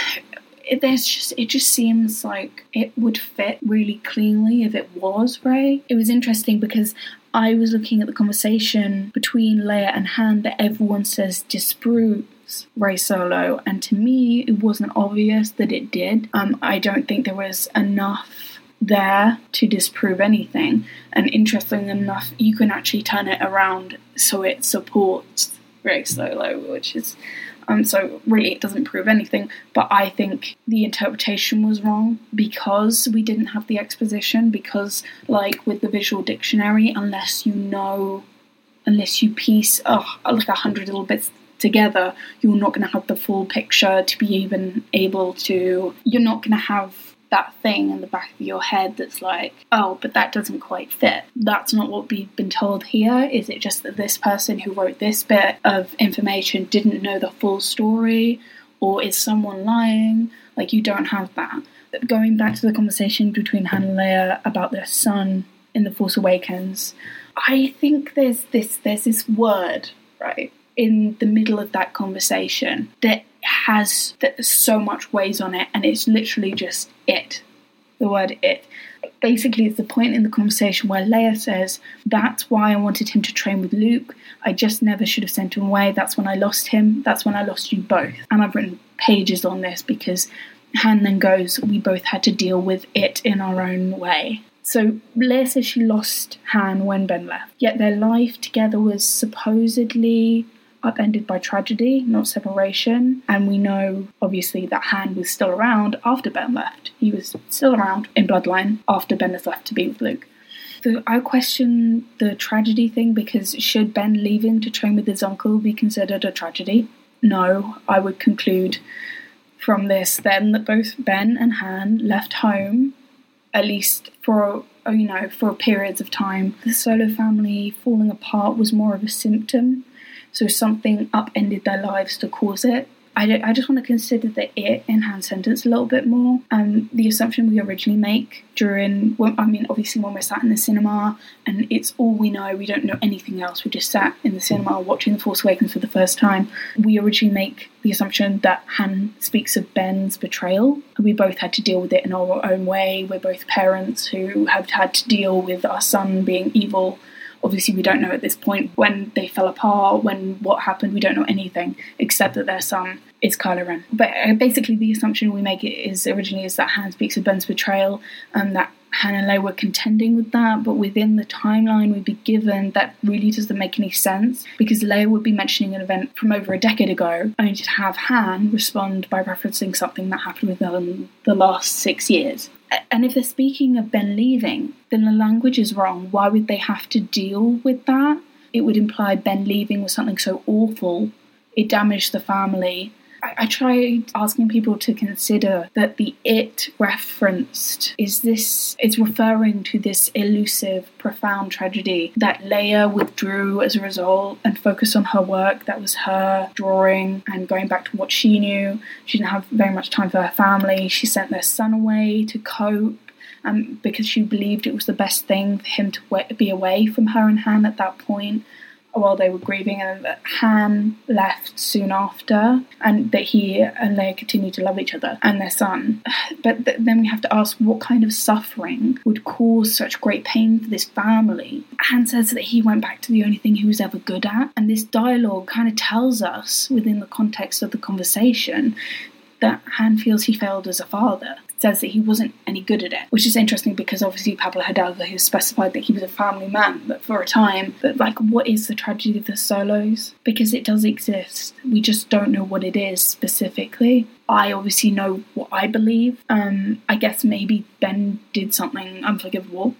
it, there's just it just seems like it would fit really cleanly if it was Rey. It was interesting because I was looking at the conversation between Leia and Han that everyone says disproves Rey Solo, and to me it wasn't obvious that it did. Um, I don't think there was enough there to disprove anything, and interestingly enough, you can actually turn it around so it supports Rey Solo, which is um, so really it doesn't prove anything, but I think the interpretation was wrong because we didn't have the exposition, because like with the visual dictionary, unless you know, unless you piece oh, like a hundred little bits together, you're not going to have the full picture to be even able to, you're not going to have that thing in the back of your head that's like, oh, but that doesn't quite fit. That's not what we've been told here. Is it just that this person who wrote this bit of information didn't know the full story? Or is someone lying? Like, you don't have that. Going back to the conversation between Han and Leia about their son in The Force Awakens, I think there's this there's this word, right, in the middle of that conversation that has that so much weighs on it, and it's literally just it. The word it. Basically, it's the point in the conversation where Leia says, that's why I wanted him to train with Luke. I just never should have sent him away. That's when I lost him. That's when I lost you both. And I've written pages on this because Han then goes, we both had to deal with it in our own way. So Leia says she lost Han when Ben left, yet their life together was supposedly upended by tragedy, not separation. And we know, obviously, that Han was still around after Ben left. He was still around in Bloodline after Ben has left to be with Luke. So I question the tragedy thing, because should Ben leaving to train with his uncle be considered a tragedy? No, I would conclude from this then that both Ben and Han left home, at least for, you know, for periods of time. The Solo family falling apart was more of a symptom. So something upended their lives to cause it. I, I just want to consider the it in Han's sentence a little bit more. Um, the assumption we originally make during, well, I mean, obviously when we're sat in the cinema and it's all we know, we don't know anything else, we just sat in the cinema watching The Force Awakens for the first time, we originally make the assumption that Han speaks of Ben's betrayal. We both had to deal with it in our own way. We're both parents who have had to deal with our son being evil. Obviously, we don't know at this point when they fell apart, when what happened. We don't know anything except that their son is Kylo Ren. But uh, basically, the assumption we make is originally is that Han speaks of Ben's betrayal, and that Han and Leia were contending with that. But within the timeline we'd be given, that really doesn't make any sense, because Leia would be mentioning an event from over a decade ago, only to have Han respond by referencing something that happened within the last six years. And if they're speaking of Ben leaving, then the language is wrong. Why would they have to deal with that? It would imply Ben leaving was something so awful, it damaged the family. I, I tried asking people to consider that the it referenced is this, it's referring to this elusive, profound tragedy that Leia withdrew as a result and focused on her work. That was her drawing and going back to what she knew. She didn't have very much time for her family. She sent their son away to cope, um, because she believed it was the best thing for him to w- be away from her and Han at that point, while they were grieving, and that Han left soon after, and that he and Leia continued to love each other and their son. But th- then we have to ask, what kind of suffering would cause such great pain for this family? Han says that he went back to the only thing he was ever good at, and this dialogue kind of tells us, within the context of the conversation, that Han feels he failed as a father. Says that he wasn't any good at it, which is interesting because obviously Pablo Hidalgo has specified that he was a family man, but for a time, but like, what is the tragedy of the Solos? Because it does exist, we just don't know what it is specifically. I obviously know what I believe. um I guess maybe Ben did something unforgivable.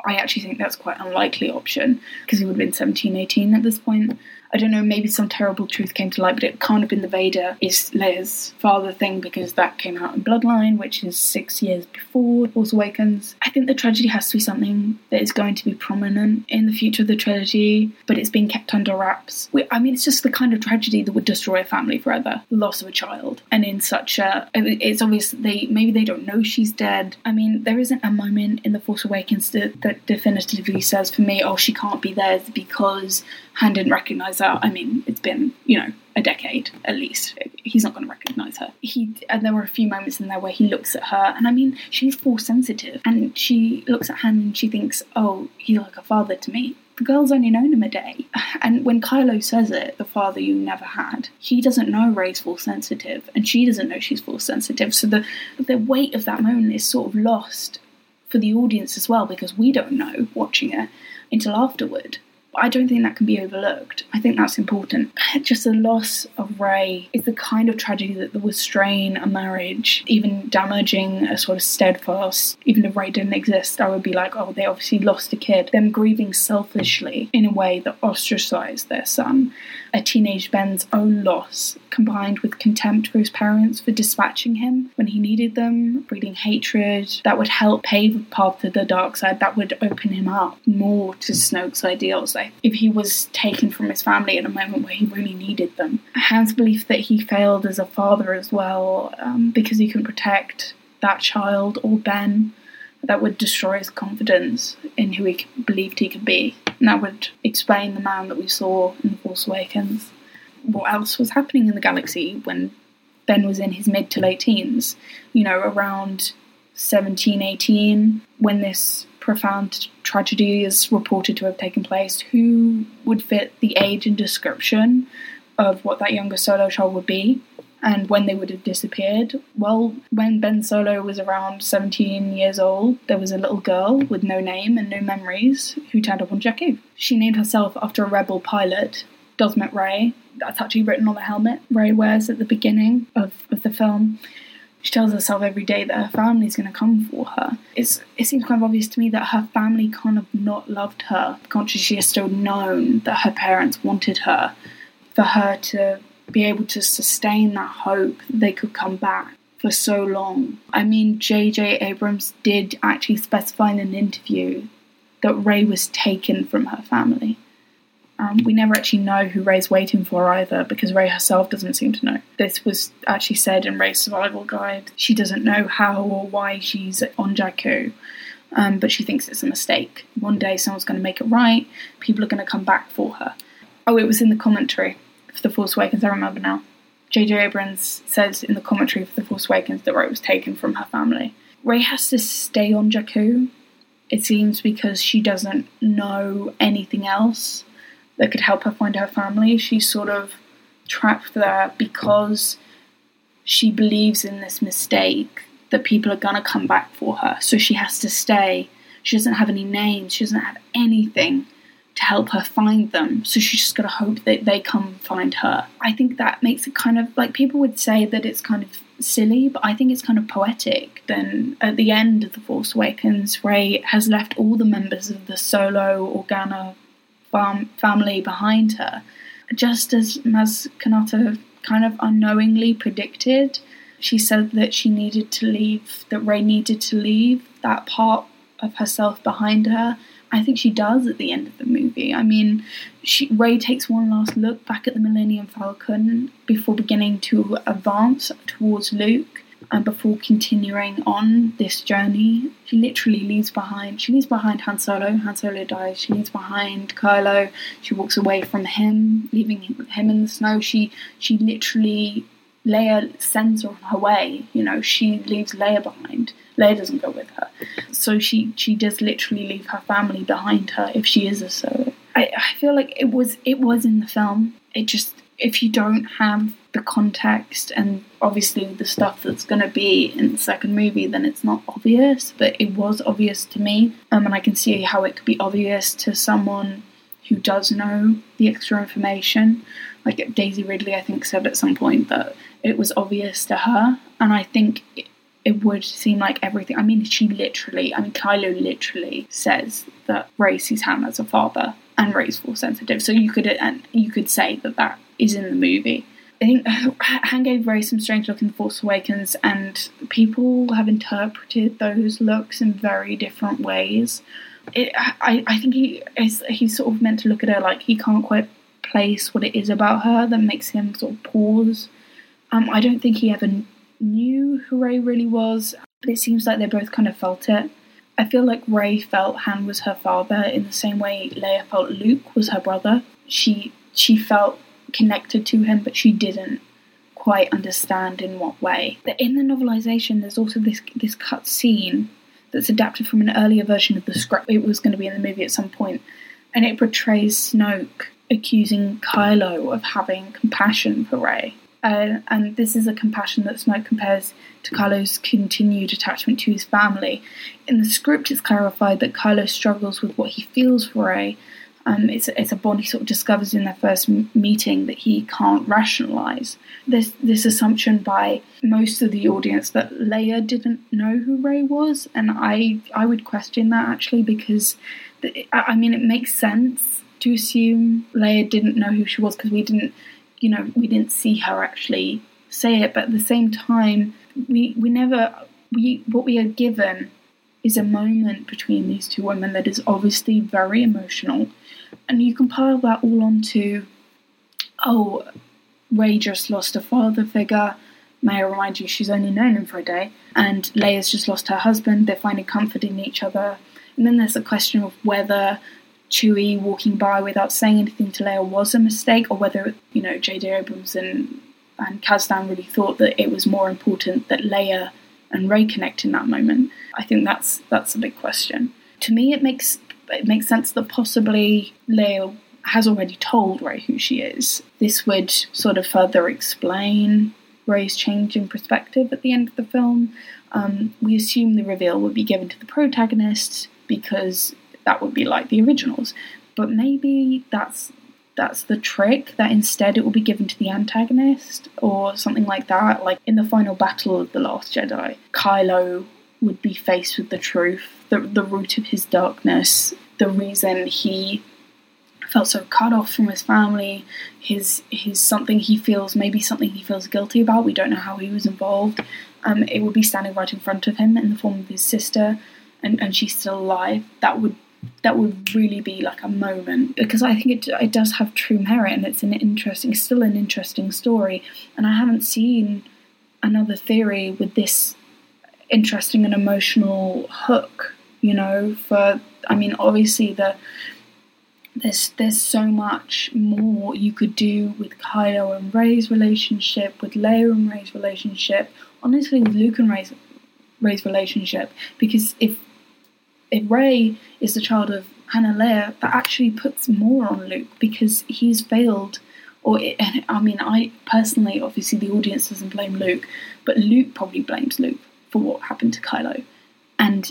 I actually think that's quite an unlikely option, because he would have been seventeen, eighteen at this point. I don't know, maybe some terrible truth came to light, but it can't have been the Vader is Leia's father thing, because that came out in Bloodline, which is six years before Force Awakens. I think the tragedy has to be something that is going to be prominent in the future of the trilogy, but it's being kept under wraps. I mean, it's just the kind of tragedy that would destroy a family forever. The loss of a child. And in such a... It's obvious they maybe they don't know she's dead. I mean, there isn't a moment in The Force Awakens that, that definitively says for me, oh, she can't be there because Han didn't recognise her. I mean, it's been, you know, a decade at least. He's not going to recognise her. He and there were a few moments in there where he looks at her, and I mean, she's Force sensitive, and she looks at Han and she thinks, oh, he's like a father to me. The girl's only known him a day. And when Kylo says it, the father you never had, he doesn't know Rey's Force sensitive, and she doesn't know she's Force sensitive. So the the weight of that moment is sort of lost for the audience as well, because we don't know, watching it, until afterward. I don't think that can be overlooked. I think that's important. Just the loss of Rey is the kind of tragedy that would strain a marriage, even damaging a sort of steadfast. Even if Rey didn't exist, I would be like, oh, they obviously lost a kid. Them grieving selfishly in a way that ostracized their son. A teenage Ben's own loss, combined with contempt for his parents for dispatching him when he needed them, breeding hatred, that would help pave a path to the dark side, that would open him up more to Snoke's ideals. Like, if he was taken from his family at a moment where he really needed them. Han's belief that he failed as a father as well, um, because he couldn't protect that child or Ben, that would destroy his confidence in who he believed he could be. And that would explain the man that we saw in The Force Awakens. What else was happening in the galaxy when Ben was in his mid to late teens? You know, around seventeen, eighteen, when this profound tragedy is reported to have taken place. Who would fit the age and description of what that younger Solo child would be? And when they would have disappeared? Well, when Ben Solo was around seventeen years old, there was a little girl with no name and no memories who turned up on Jakku. She named herself after a rebel pilot, Dosmet Rey. That's actually written on the helmet Rey wears at the beginning of, of the film. She tells herself every day that her family's going to come for her. It's, it seems kind of obvious to me that her family kind of not loved her. Consciously, she has still known that her parents wanted her. For her to be able to sustain that hope that they could come back for so long. I mean, J J Abrams did actually specify in an interview that Rey was taken from her family. Um, we never actually know who Rey's waiting for either, because Rey herself doesn't seem to know. This was actually said in Rey's survival guide. She doesn't know how or why she's on Jakku, um, but she thinks it's a mistake. One day someone's going to make it right, people are going to come back for her. Oh, it was in the commentary for The Force Awakens, I remember now. J J Abrams says in the commentary for The Force Awakens that Rey was taken from her family. Rey has to stay on Jakku, it seems, because she doesn't know anything else that could help her find her family. She's sort of trapped there because she believes in this mistake that people are going to come back for her. So she has to stay. She doesn't have any names. She doesn't have anything to help her find them. So she's just got to hope that they come find her. I think that makes it kind of, like, people would say that it's kind of silly, but I think it's kind of poetic. Then at the end of The Force Awakens, Rey has left all the members of the Solo Organa Farm, family behind her, just as Maz Kanata kind of unknowingly predicted. She said that she needed to leave, that Rey needed to leave that part of herself behind her. I think she does at the end of the movie. I mean, she, Rey takes one last look back at the Millennium Falcon before beginning to advance towards Luke, and before continuing on this journey. She literally leaves behind, she leaves behind Han Solo, Han Solo dies, she leaves behind Kylo, she walks away from him, leaving him in the snow. She she literally, Leia sends her on her way, you know, she leaves Leia behind. Leia doesn't go with her. So she, she does literally leave her family behind her if she is a Solo. I, I feel like it was it was in the film. It just, if you don't have the context and obviously the stuff that's going to be in the second movie, then it's not obvious, but it was obvious to me, um, and I can see how it could be obvious to someone who does know the extra information. Like Daisy Ridley, I think, said at some point that it was obvious to her, and I think it would seem like everything. I mean, she literally, I mean, Kylo literally says that Rey sees Han as a father, and Rey's force sensitive. So you could and you could say that that is in the movie. I think Han gave Rey some strange look in The Force Awakens, and people have interpreted those looks in very different ways. It, I, I think he is he's sort of meant to look at her like he can't quite place what it is about her that makes him sort of pause. Um, I don't think he ever knew who Rey really was, but it seems like they both kind of felt it. I feel like Rey felt Han was her father in the same way Leia felt Luke was her brother. She she felt connected to him, but she didn't quite understand in what way. In the novelization, there's also this this cut scene that's adapted from an earlier version of the script. It was going to be in the movie at some point, and it portrays Snoke accusing Kylo of having compassion for Rey. Uh, and this is a compassion that Snoke compares to Kylo's continued attachment to his family. In the script, it's clarified that Kylo struggles with what he feels for Rey. Um, it's, it's a bond he sort of discovers in their first m- meeting that he can't rationalise. There's this assumption by most of the audience that Leia didn't know who Rey was, and I I would question that actually, because the, I mean it makes sense to assume Leia didn't know who she was because we didn't, you know, we didn't see her actually say it. But at the same time, we we never we what we are given is a moment between these two women that is obviously very emotional. And you can pile that all onto, oh, Rey just lost a father figure. May I remind you, she's only known him for a day. And Leia's just lost her husband. They're finding comfort in each other. And then there's the question of whether Chewie walking by without saying anything to Leia was a mistake, or whether, you know, J J Abrams and, and Kasdan really thought that it was more important that Leia and Rey connect in that moment. I think that's that's a big question. To me, it makes it makes sense that possibly Leia has already told Rey who she is. This would sort of further explain Rey's change in perspective at the end of the film. Um, we assume the reveal would be given to the protagonist because that would be like the originals. But maybe that's that's the trick, that instead it will be given to the antagonist or something like that. Like in the final battle of The Last Jedi, Kylo would be faced with the truth, the, the root of his darkness, the reason he felt so cut off from his family, his his something he feels, maybe something he feels guilty about. We don't know how he was involved. Um, it would be standing right in front of him in the form of his sister, and, and she's still alive. That would that would really be like a moment, because I think it it does have true merit, and it's an interesting, still an interesting story. And I haven't seen another theory with this interesting and emotional hook, you know, for, I mean, obviously the there's there's so much more you could do with Kylo and Rey's relationship, with Leia and Rey's relationship, honestly with Luke and Rey's, Rey's relationship, because if if Rey is the child of Han and Leia, that actually puts more on Luke, because he's failed, or it, I mean, I personally, obviously the audience doesn't blame Luke, but Luke probably blames Luke for what happened to Kylo. And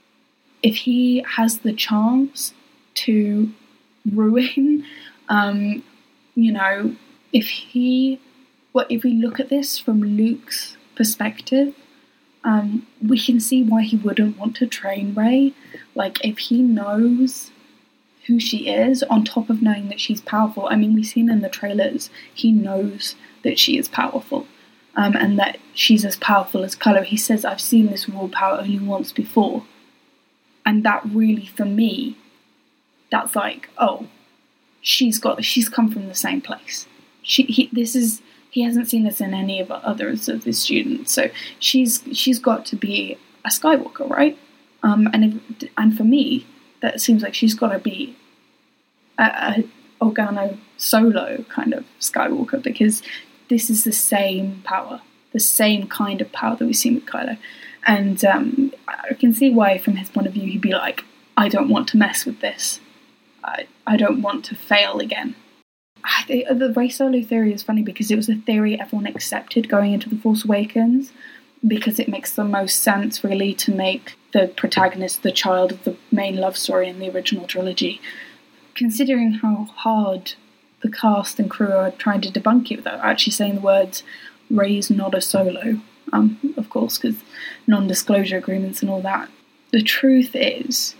if he has the chance to ruin, um, you know, if he, well, if we look at this from Luke's perspective, um, we can see why he wouldn't want to train Rey. Like, if he knows who she is, on top of knowing that she's powerful, I mean, we've seen in the trailers, he knows that she is powerful. Um, and that she's as powerful as Kylo. He says, I've seen this raw power only once before. And that really, for me, that's like, oh, she's got, she's come from the same place. She, he, this is, he hasn't seen this in any of others of his students. So she's, she's got to be a Skywalker, right? Um, and if, and for me, that seems like she's got to be a, a Organa Solo kind of Skywalker, because this is the same power, the same kind of power that we've seen with Kylo. And um, I can see why, from his point of view, he'd be like, I don't want to mess with this. I, I don't want to fail again. I think the Rey Solo theory is funny because it was a theory everyone accepted going into The Force Awakens, because it makes the most sense, really, to make the protagonist the child of the main love story in the original trilogy. Considering how hard the cast and crew are trying to debunk it without actually saying the words, Rey's not a Solo. um, of course, because non-disclosure agreements and all that. The truth is,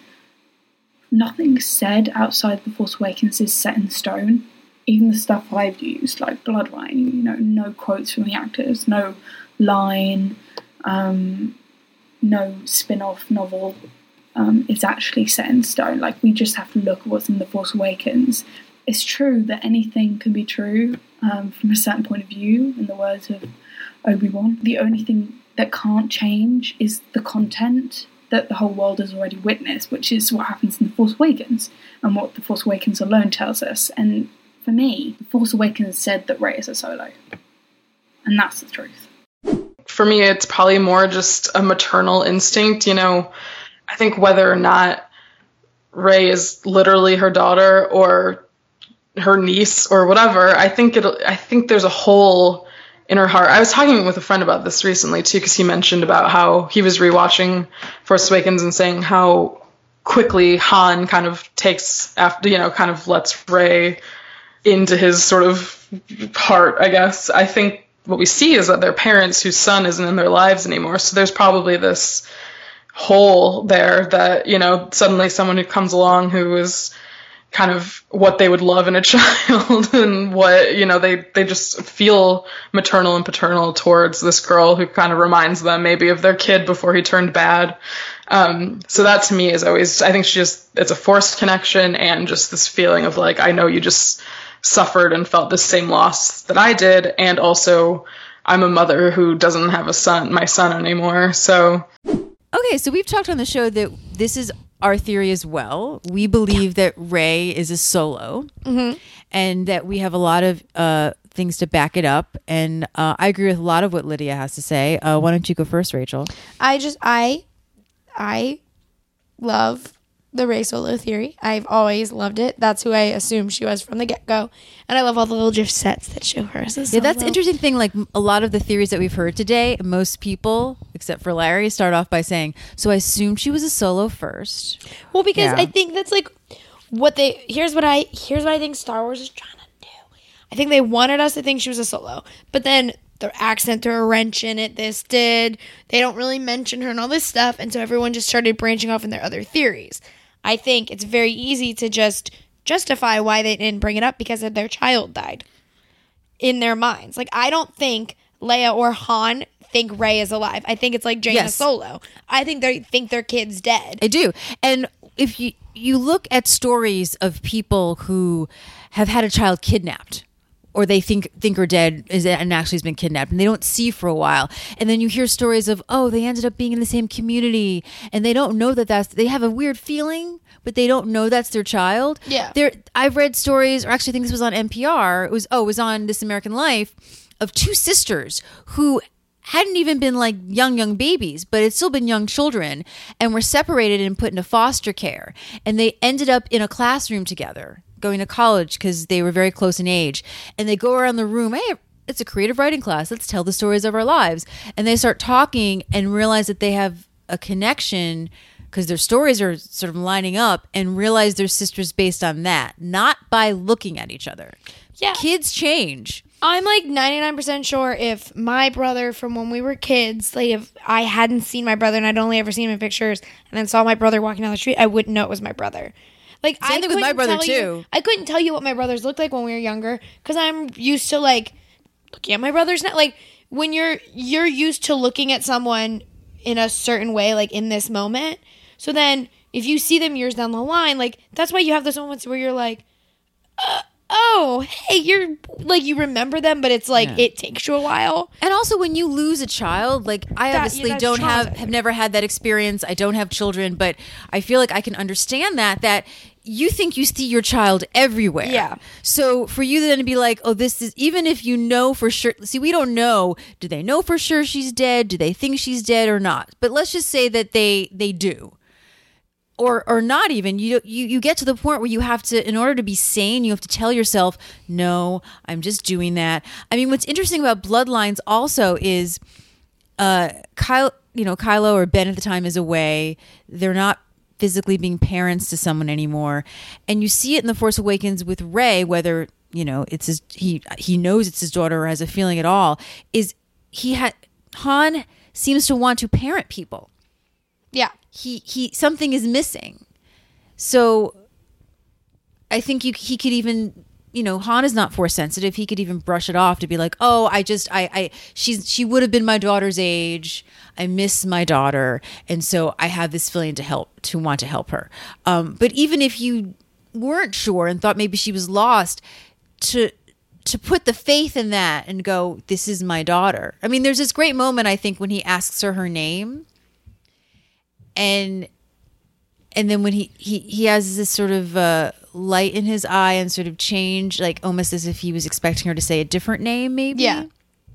nothing said outside The Force Awakens is set in stone. Even the stuff I've used, like Bloodline, you know, no quotes from the actors, no line, um, no spin-off novel um, is actually set in stone. Like, we just have to look at what's in The Force Awakens. It's true that anything can be true um, from a certain point of view, in the words of Obi-Wan. The only thing that can't change is the content that the whole world has already witnessed, which is what happens in The Force Awakens, and what The Force Awakens alone tells us. And for me, The Force Awakens said that Rey is a Solo. And that's the truth. For me, it's probably more just a maternal instinct. You know, I think whether or not Rey is literally her daughter or her niece or whatever, I think it. I think there's a hole in her heart. I was talking with a friend about this recently too, because he mentioned about how he was rewatching Force Awakens and saying how quickly Han kind of takes after, you know, kind of lets Rey into his sort of heart, I guess. I think what we see is that they're parents whose son isn't in their lives anymore. So there's probably this hole there that, you know, suddenly someone who comes along who is kind of what they would love in a child and what, you know, they, they just feel maternal and paternal towards this girl who kind of reminds them maybe of their kid before he turned bad. Um, so that to me is always, I think she just, it's a forced connection and just this feeling of like, I know you just suffered and felt the same loss that I did. And also I'm a mother who doesn't have a son, my son anymore. So. Okay. So we've talked on the show that this is our theory as well. We believe that Rey is a Solo, mm-hmm. and that we have a lot of uh, things to back it up. And uh, I agree with a lot of what Lydia has to say. Uh, why don't you go first, Rachel? I just, I, I love the Rey Solo theory. I've always loved it. That's who I assume she was from the get-go. And I love all the little GIF sets that show her as a Solo. Yeah, that's the interesting thing. Like a lot of the theories that we've heard today, most people, except for Larry, start off by saying, so I assumed she was a Solo first. Well, because Yeah. I think that's like what they, here's what I, here's what I think Star Wars is trying to do. I think they wanted us to think she was a Solo. But then their accent threw a wrench in it. This did. They don't really mention her and all this stuff. And so everyone just started branching off in their other theories. I think it's very easy to just justify why they didn't bring it up because their child died in their minds. Like, I don't think Leia or Han think Rey is alive. I think it's like Jaina Yes. Solo. I think they think their kid's dead. I do. And if you you look at stories of people who have had a child kidnapped, or they think think are dead is and actually has been kidnapped, and they don't see for a while, and then you hear stories of, oh, they ended up being in the same community, and they don't know that that's, they have a weird feeling, but they don't know that's their child. Yeah. There, I've read stories, or actually I think this was on N P R. It was oh, it was on This American Life, of two sisters who hadn't even been like young, young babies, but had still been young children, and were separated and put into foster care, and they ended up in a classroom together, going to college because they were very close in age, and they go around the room. Hey, it's a creative writing class. Let's tell the stories of our lives. And they start talking and realize that they have a connection because their stories are sort of lining up, and realize they're sisters based on that, not by looking at each other. Yeah. Kids change. I'm like ninety-nine percent sure if my brother from when we were kids, like if I hadn't seen my brother and I'd only ever seen him in pictures and then saw my brother walking down the street, I wouldn't know it was my brother. Like, Same I thing with my couldn't brother, tell you- too. I couldn't tell you what my brothers looked like when we were younger because I'm used to like looking at my brothers now. Like when you're you're used to looking at someone in a certain way, like in this moment. So then if you see them years down the line, like that's why you have those moments where you're like, uh, oh, hey, you're like you remember them, but it's like Yeah. it takes you a while. And also when you lose a child, like I That- obviously yeah, that's don't have, traumatizing. have never had that experience. I don't have children, but I feel like I can understand that, that you think you see your child everywhere. Yeah. So for you then to be like, oh, this is, even if you know for sure, see, we don't know, do they know for sure she's dead? Do they think she's dead or not? But let's just say that they, they do. Or, or not even, you, you you get to the point where you have to, in order to be sane, you have to tell yourself, no, I'm just doing that. I mean, what's interesting about Bloodlines also is, uh, Kyle, you know, Kylo or Ben at the time is away. They're not physically being parents to someone anymore, and you see it in The Force Awakens with Rey, whether you know it's his, he he knows it's his daughter or has a feeling at all. Is he had Han seems to want to parent people. Yeah. He he something is missing. So I think you he could even, you know, Han is not force sensitive. He could even brush it off to be like, "Oh, I just I I she's she would have been my daughter's age. I miss my daughter, and so I have this feeling to help to want to help her." Um, but even if you weren't sure and thought maybe she was lost, to to put the faith in that and go, "This is my daughter." I mean, there's this great moment I think when he asks her her name, and and then when he he he has this sort of uh, light in his eye and sort of change, like almost as if he was expecting her to say a different name, maybe. Yeah.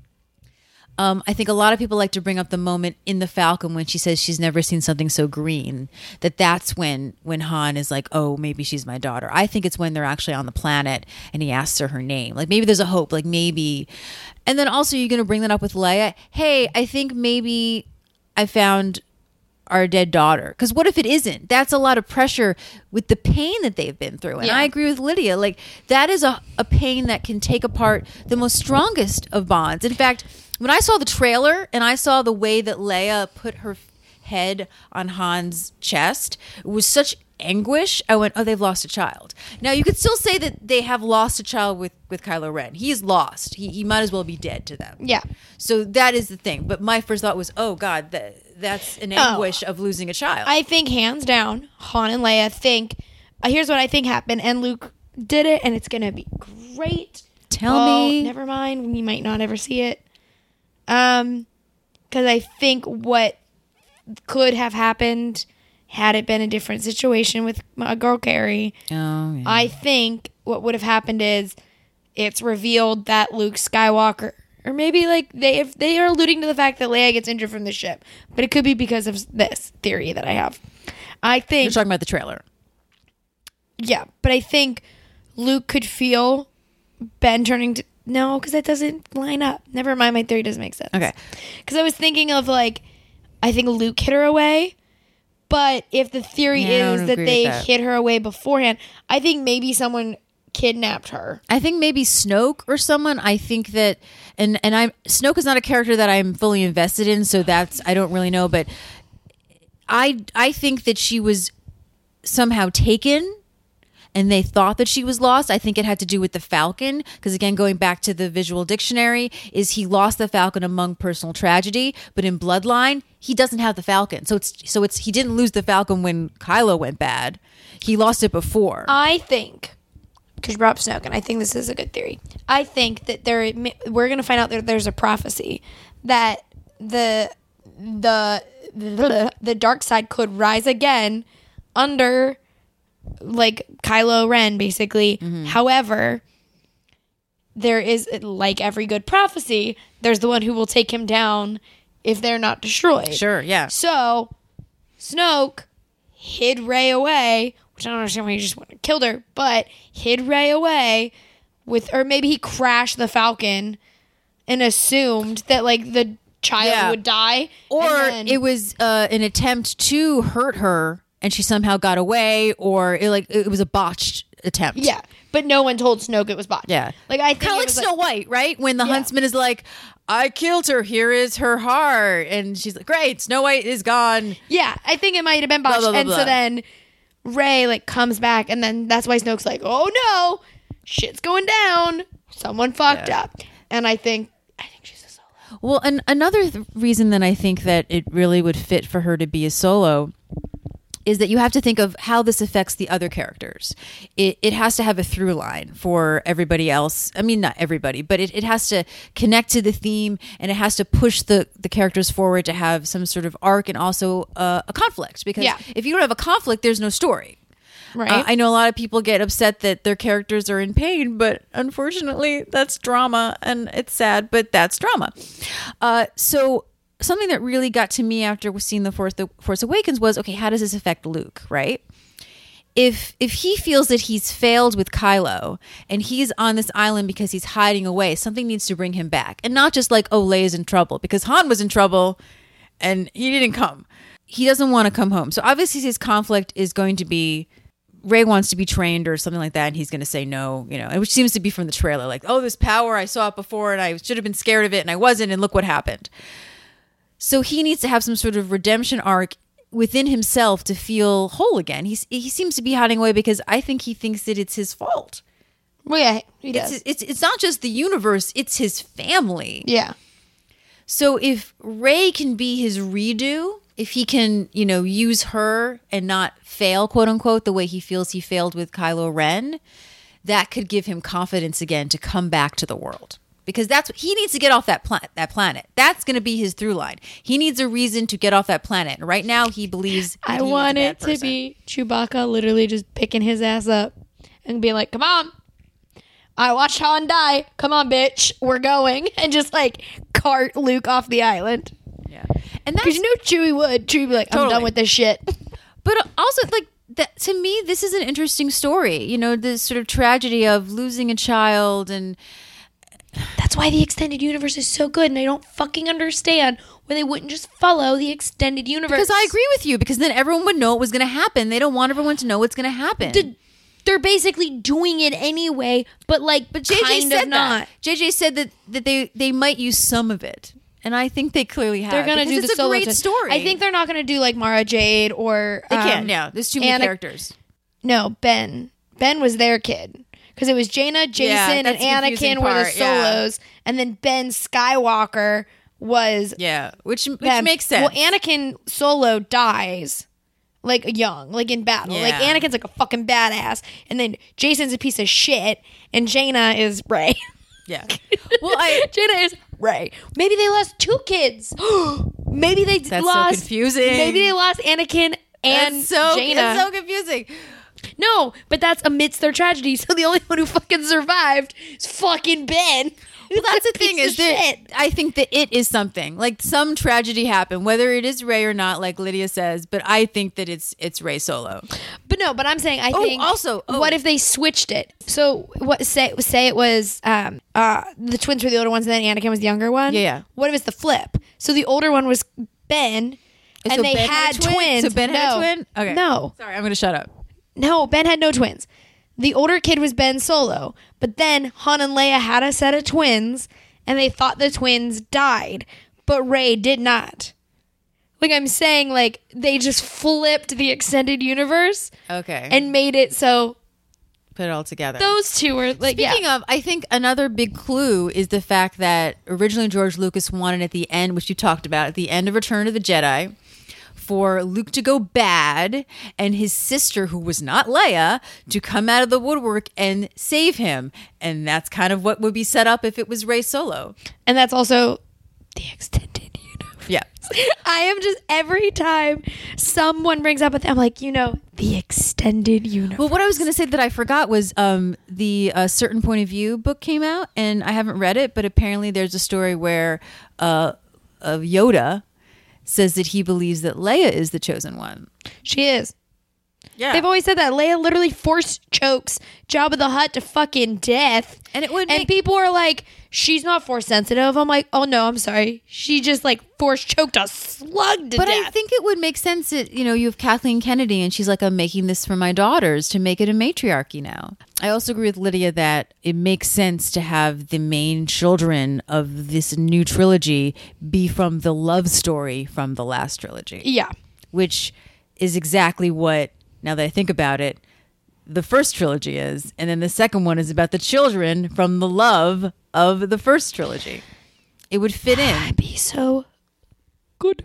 Um, I think a lot of people like to bring up the moment in The Falcon when she says she's never seen something so green, that that's when when Han is like, oh, maybe she's my daughter. I think it's when they're actually on the planet and he asks her her name. Like maybe there's a hope, like maybe. And then also you're going to bring that up with Leia. Hey, I think maybe I found our dead daughter. Because what if it isn't? That's a lot of pressure with the pain that they've been through. And Yeah. I agree with Lydia. Like that is a, a pain that can take apart the most strongest of bonds. In fact, when I saw the trailer and I saw the way that Leia put her head on Han's chest, it was such anguish. I went, oh, they've lost a child. Now, you could still say that they have lost a child with, with Kylo Ren. He is lost. He, he might as well be dead to them. Yeah. So that is the thing. But my first thought was, oh, God, that, that's an anguish of losing a child. I think hands down, Han and Leia think, uh, here's what I think happened, and Luke did it, and it's going to be great. Tell oh, me. Never mind. We might not ever see it. Um, because I think what could have happened had it been a different situation with my girl Carrie, Oh, yeah. I think what would have happened is it's revealed that Luke Skywalker, or maybe like they if they are alluding to the fact that Leia gets injured from the ship, but it could be because of this theory that I have. I think You're talking about the trailer. yeah, but I think Luke could feel Ben turning to no, because that doesn't line up. Never mind, my theory doesn't make sense. Okay. Because I was thinking of like, I think Luke hid her away, but if the theory Yeah, I don't is that agree they with that. hid her away beforehand, I think maybe someone kidnapped her. I think maybe Snoke or someone. I think that, and and I'm Snoke is not a character that I'm fully invested in, so that's I don't really know. But I I think that she was somehow taken, and they thought that she was lost. I think it had to do with the Falcon, because again, going back to the visual dictionary, is he lost the Falcon among personal tragedy, but in Bloodline, he doesn't have the Falcon. So it's so it's he didn't lose the Falcon when Kylo went bad. He lost it before. I think, because you brought up Snoke, and I think this is a good theory. I think that there we're going to find out that there's a prophecy that the the the, the dark side could rise again under like Kylo Ren, basically. Mm-hmm. However, there is, like every good prophecy, there's the one who will take him down if they're not destroyed. Sure, yeah. So, Snoke hid Rey away, which I don't understand why he just went and killed her, but hid Rey away with, or maybe he crashed the Falcon and assumed that like the child Yeah. would die. Or and then- it was uh, an attempt to hurt her, and she somehow got away, or it, like it was a botched attempt. yeah, but no one told Snoke it was botched. Yeah. like I think Kind of it like was, Snow White, right? When the Yeah. huntsman is like, I killed her, here is her heart. And she's like, great, Snow White is gone. Yeah, I think it might have been botched. blah, blah, and blah. so then Rey like comes back, and then that's why Snoke's like, "Oh no, shit's going down. Someone fucked Yeah. up." And I think, I think she's a solo. Well, and another th- reason that I think that it really would fit for her to be a solo is that you have to think of how this affects the other characters. It, it has to have a through line for everybody else. I mean, not everybody, but it, it has to connect to the theme, and it has to push the, the characters forward to have some sort of arc and also uh, a conflict. Because Yeah. if you don't have a conflict, there's no story. Right? Uh, I know a lot of people get upset that their characters are in pain, but unfortunately, that's drama, and it's sad, but that's drama. Uh, so something that really got to me after seeing the Force, the Force Awakens was, okay, how does this affect Luke, right? If if he feels that he's failed with Kylo and he's on this island because he's hiding away, something needs to bring him back. And not just like, oh, Leia's in trouble, because Han was in trouble and he didn't come. He doesn't want to come home. So obviously his conflict is going to be Rey wants to be trained or something like that, and he's going to say no, you know, which seems to be from the trailer. Like, oh, this power, I saw it before and I should have been scared of it and I wasn't, and look what happened. So he needs to have some sort of redemption arc within himself to feel whole again. He's, he seems to be hiding away because I think he thinks that it's his fault. Well, yeah, he does. It's, it's, it's not just the universe, it's his family. Yeah. So if Rey can be his redo, if he can, you know, use her and not fail, quote unquote, the way he feels he failed with Kylo Ren, that could give him confidence again to come back to the world. Because that's he needs to get off that pla- that planet. That's going to be his through line. He needs a reason to get off that planet. And right now, he believes I he is a want bad it to person. be Chewbacca literally just picking his ass up and being like, come on. I watched Han die. Come on, bitch. We're going. And just like cart Luke off the island. Yeah, and that's Because you know Chewie would. Chewie would be like, I'm Totally. done with this shit. But also, like, that, to me, this is an interesting story. You know, this sort of tragedy of losing a child. And That's why the extended universe is so good. And I don't fucking understand why they wouldn't just follow the extended universe. because I agree with you, because then everyone would know what was going to happen. They don't want everyone to know what's going to happen. The- they're basically doing it anyway, but like, but J J kind said of not. that. J J said that, that they, they might use some of it. And I think they clearly have. They're gonna because do it's the a solo great twin. story. I think they're not gonna do like Mara Jade or they um, can't. Yeah, there's too many Anna- characters. No, Ben. Ben was their kid because it was Jaina, Jason, and that's the confusing Anakin were the part, yeah. solos, and then Ben Skywalker was Yeah, which which them. makes sense. Well, Anakin Solo dies like young, like in battle. Like Yeah. Anakin's like a fucking badass, and then Jason's a piece of shit, and Jaina is Rey. yeah. Well, I Jaina is Rey. Maybe they lost two kids. Maybe they That's so lost. confusing. Maybe they lost Anakin and that's so Jaina. it's so confusing. No, but that's amidst their tragedy. So the only one who fucking survived is fucking Ben. Well, that's the thing Piece is of that shit. I think that it is something like some tragedy happened, whether it is Rey or not, like Lydia says. But I think that it's it's Rey Solo. But no, but I'm saying I Oh, think also- oh. what if they switched it? So what say say it was um uh the twins were the older ones and then Anakin was the younger one? Yeah, yeah. What if it's the flip? So the older one was Ben and So they Ben had, a twin? twins. So Ben no. had a twin. Okay, No. sorry, I'm going to shut up. No, Ben had no twins. The older kid was Ben Solo, but then Han and Leia had a set of twins, and they thought the twins died, but Rey did not. Like I'm saying, like they just flipped the extended universe Okay, and made it so put it all together. those two were like, Speaking yeah. of, I think another big clue is the fact that originally George Lucas wanted at the end, which you talked about, at the end of Return of the Jedi, for Luke to go bad and his sister, who was not Leia, to come out of the woodwork and save him. And that's kind of what would be set up if it was Rey Solo. And that's also the extended universe. Yeah. I am just every time someone brings up a thing, I'm like, you know, the extended universe. Well, what I was going to say that I forgot was um, the uh, Certain Point of View book came out, and I haven't read it, but apparently there's a story where uh, of Yoda says that he believes that Leia is the chosen one. She is. Yeah. They've always said that Leia literally force chokes Jabba the Hutt to fucking death, And it would and make- people are like, "She's not force sensitive." I'm like, "Oh no, I'm sorry. She just like force choked a slug to But death." I think it would make sense that, you know, you have Kathleen Kennedy and she's like, I'm making this for my daughters to make it a matriarchy now. I also agree with Lydia that it makes sense to have the main children of this new trilogy be from the love story from the last trilogy, yeah, which is exactly what, now that I think about it, the first trilogy is. And then the second one is about the children from the love of the first trilogy. It would fit in. I'd be so good.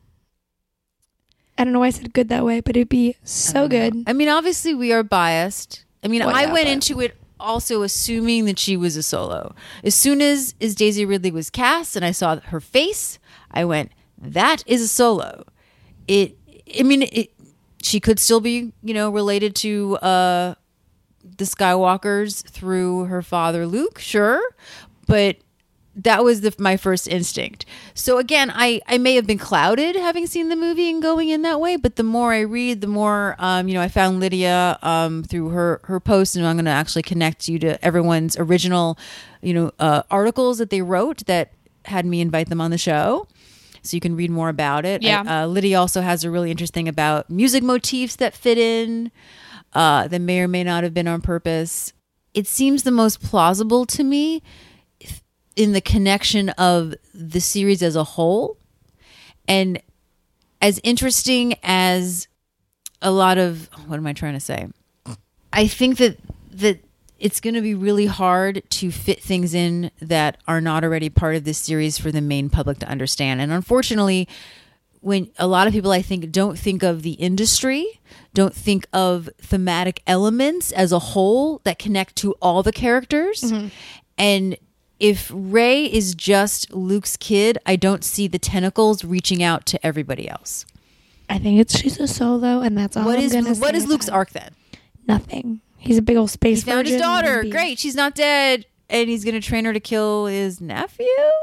I don't know why I said good that way, but it'd be so good. I mean, obviously we are biased. I mean, Well, I yeah, went but- into it also assuming that she was a solo. As soon as, as Daisy Ridley was cast and I saw her face, I went, that is a solo. It, I mean, it, she could still be, you know, related to uh, the Skywalkers through her father Luke, sure, but that was the, my first instinct. So again, I, I may have been clouded having seen the movie and going in that way, but the more I read, the more, um, you know, I found Lydia um, through her, her post, and I'm going to actually connect you to everyone's original, you know, uh, articles that they wrote that had me invite them on the show. So you can read more about it. Yeah. Uh, Lydia also has a really interesting about music motifs that fit in, uh, that may or may not have been on purpose. It seems the most plausible to me in the connection of the series as a whole And as interesting as a lot of, what am I trying to say? I think that that it's going to be really hard to fit things in that are not already part of this series for the main public to understand. And unfortunately, when a lot of people, I think, don't think of the industry, don't think of thematic elements as a whole that connect to all the characters. Mm-hmm. And if Rey is just Luke's kid, I don't see the tentacles reaching out to everybody else. I think it's she's a solo, and that's all What I'm is gonna what say is Luke's about it. arc then? Nothing. He's a big old space He found his virgin, daughter. maybe. Great, she's not dead, and he's going to train her to kill his nephew.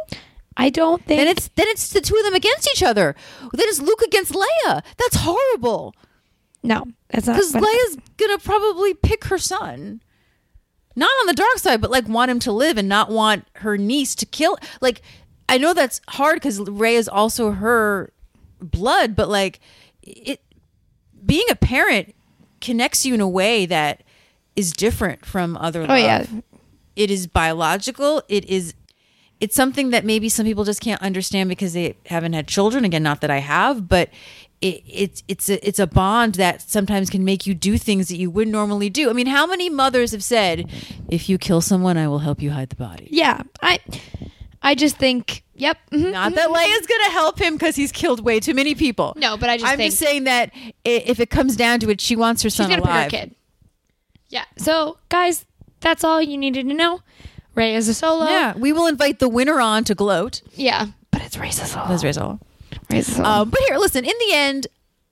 I don't think. Then it's then it's the two of them against each other. Then it's Luke against Leia. That's horrible. No, that's not. Because but- Leia's gonna probably pick her son, not on the dark side, but like want him to live and not want her niece to kill. Like, I know that's hard because Rey is also her blood, but like it, being a parent connects you in a way that is different from other love. Oh yeah, It is biological. It is. It's something that maybe some people just can't understand because they haven't had children. Again, not that I have, but it, it's it's a it's a bond that sometimes can make you do things that you wouldn't normally do. I mean, how many mothers have said, "If you kill someone, I will help you hide the body"? yeah. I, I just think. Yep. mhm, Not that Leia's gonna help him because he's killed way too many people. No, but I just I'm think just saying that i- if it comes down to it, she wants her she's son gonna alive. pick her kid. Yeah. So guys, that's all you needed to know. Rey is a solo. Yeah, we will invite the winner on to gloat. Yeah. But it's Rey's a solo. That's Rey Solo. Rey's a solo. Um, but here, listen. In the end,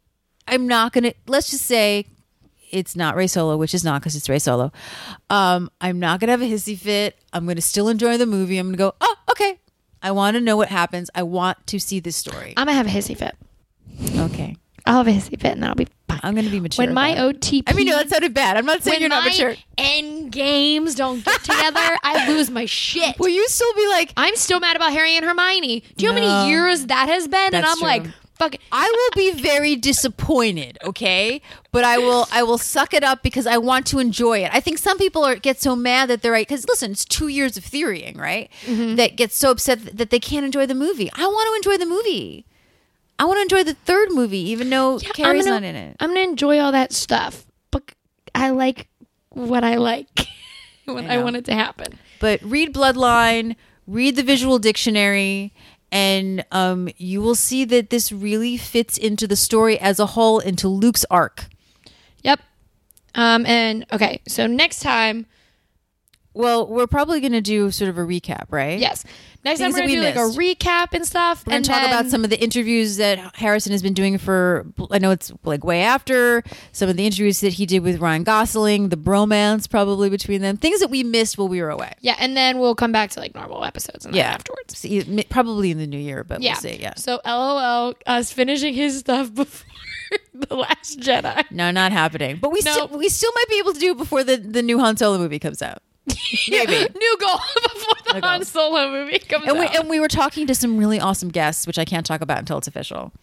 I'm not gonna. Let's just say it's not Rey Solo, which is not because it's Rey Solo. Um, I'm not gonna have a hissy fit. I'm gonna still enjoy the movie. I'm gonna go. Oh, okay. I want to know what happens. I want to see this story. I'm gonna have a hissy fit. Okay. I'll have a hissy fit, and that'll be fine. I'm gonna be mature. When my about it. O T P. I mean, no, that sounded bad. I'm not saying when you're not my mature. end games don't get together, I lose my shit. Will you still be like? I'm still mad about Harry and Hermione. Do you know how No. many years that has been? and That's I'm true. like, fuck. I will be very disappointed, okay? But I will I will suck it up because I want to enjoy it. I think some people are get so mad that they're like, because listen, it's two years of theorying, right? Mm-hmm. That get so upset that they can't enjoy the movie. I want to enjoy the movie. I want to enjoy the third movie, even though Yeah, Carrie's I'm gonna, not in it. I'm gonna enjoy all that stuff, but I like what I like when I I, know. want it to happen. But read Bloodline, read the visual dictionary, and um, you will see that this really fits into the story as a whole, into Luke's arc. Yep. Um. And okay, so next time, Well, we're probably going to do sort of a recap, right? yes, next Things time we're that gonna we do like a missed. recap and stuff. We're going and to talk then- about some of the interviews that Harrison has been doing for, I know it's like way after, some of the interviews that he did with Ryan Gosling, the bromance probably between them, things that we missed while we were away. Yeah, and then we'll come back to like normal episodes and then Yeah. afterwards. See, mi- probably in the new year, but Yeah. we'll see. Yeah. So LOL, us finishing his stuff before the Last Jedi. No, not happening. But we No. still we still might be able to do it before the, the new Han Solo movie comes out. Maybe. New goal before the New goal. Han Solo movie comes And we out. and we were talking to some really awesome guests, which I can't talk about until it's official.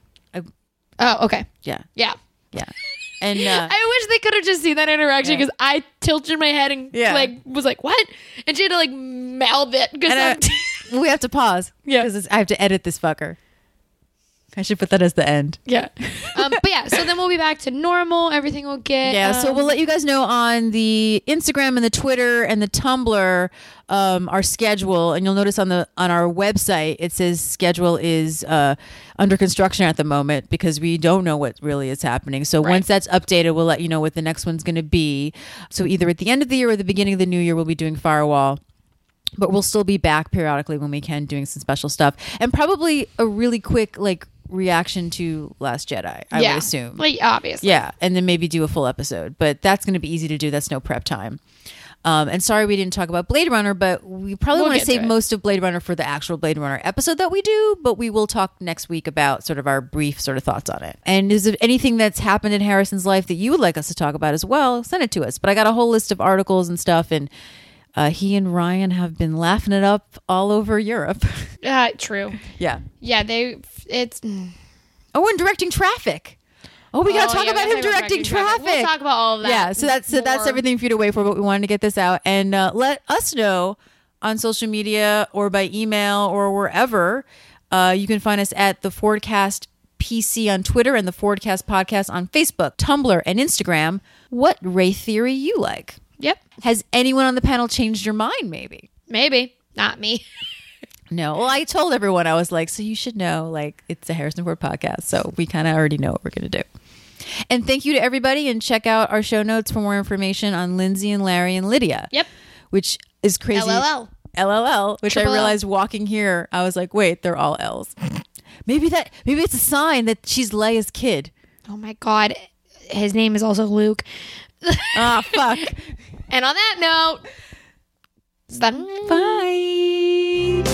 oh, okay. Yeah. Yeah. Yeah. And uh, I wish they could have just seen that interaction Yeah. because I tilted my head and Yeah. like was like, "What?" And she had to like mouth it because And I- we have to pause. Yeah. Because I have to edit this fucker. I should put that as the end. yeah. Um, but yeah, so then we'll be back to normal. Everything will get Yeah, so um, we'll let you guys know on the Instagram and the Twitter and the Tumblr um, our schedule, and you'll notice on the on our website it says schedule is uh, under construction at the moment because we don't know what really is happening. So Right. once that's updated, we'll let you know what the next one's going to be. So either at the end of the year or the beginning of the new year, we'll be doing Firewall. But we'll still be back periodically when we can doing some special stuff, and probably a really quick like reaction to Last Jedi. I yeah, would assume. like obviously. Yeah, and then maybe do a full episode, but that's going to be easy to do. That's no prep time. Um, and sorry we didn't talk about Blade Runner, but we probably We'll want to get to save it. most of Blade Runner for the actual Blade Runner episode that we do, but we will talk next week about sort of our brief sort of thoughts on it. And is there anything that's happened in Harrison's life that you would like us to talk about as well? Send it to us. But I got a whole list of articles and stuff, and uh, he and Ryan have been laughing it up all over Europe. Uh, true. Yeah. Yeah, they. It's. Oh, and directing Traffic. Oh, we got to Oh, talk yeah, about we him gotta talk about directing Traffic. We'll talk about all of that. Yeah, so that's so that's more. everything for you to wait for, but we wanted to get this out and uh, let us know on social media or by email or wherever Uh, you can find us at the Fordcast P C on Twitter and the Fordcast Podcast on Facebook, Tumblr, and Instagram. What Ray theory you like? Yep. Has anyone on the panel changed your mind, maybe? Maybe. Not me. No. Well, I told everyone, I was like, so you should know, like, it's a Harrison Ford podcast. So we kind of already know what we're going to do. And thank you to everybody. And check out our show notes for more information on Lindsay and Larry and Lydia. Yep. Which is crazy. L L L. L L L, which Triple I L. realized walking here, I was like, wait, they're all L's. Maybe that, maybe it's a sign that she's Leia's kid. Oh my God. His name is also Luke. Ah, fuck. And on that note, Bye.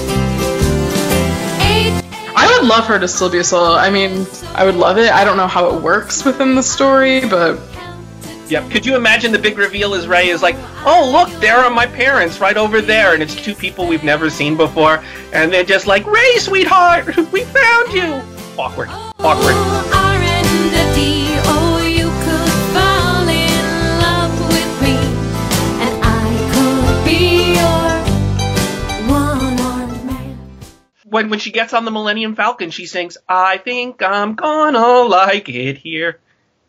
I would love her to still be a solo. I mean, I would love it. I don't know how it works within the story, but Yep. Could you imagine the big reveal is Ray is like, oh, look, there are my parents right over there. And it's two people we've never seen before. And they're just like, Ray, sweetheart, we found you. Awkward. Awkward. R and D, oh, you could fall in love with me, and I could be your one-armed man. When, when she gets on the Millennium Falcon, she sings, I think I'm gonna like it here.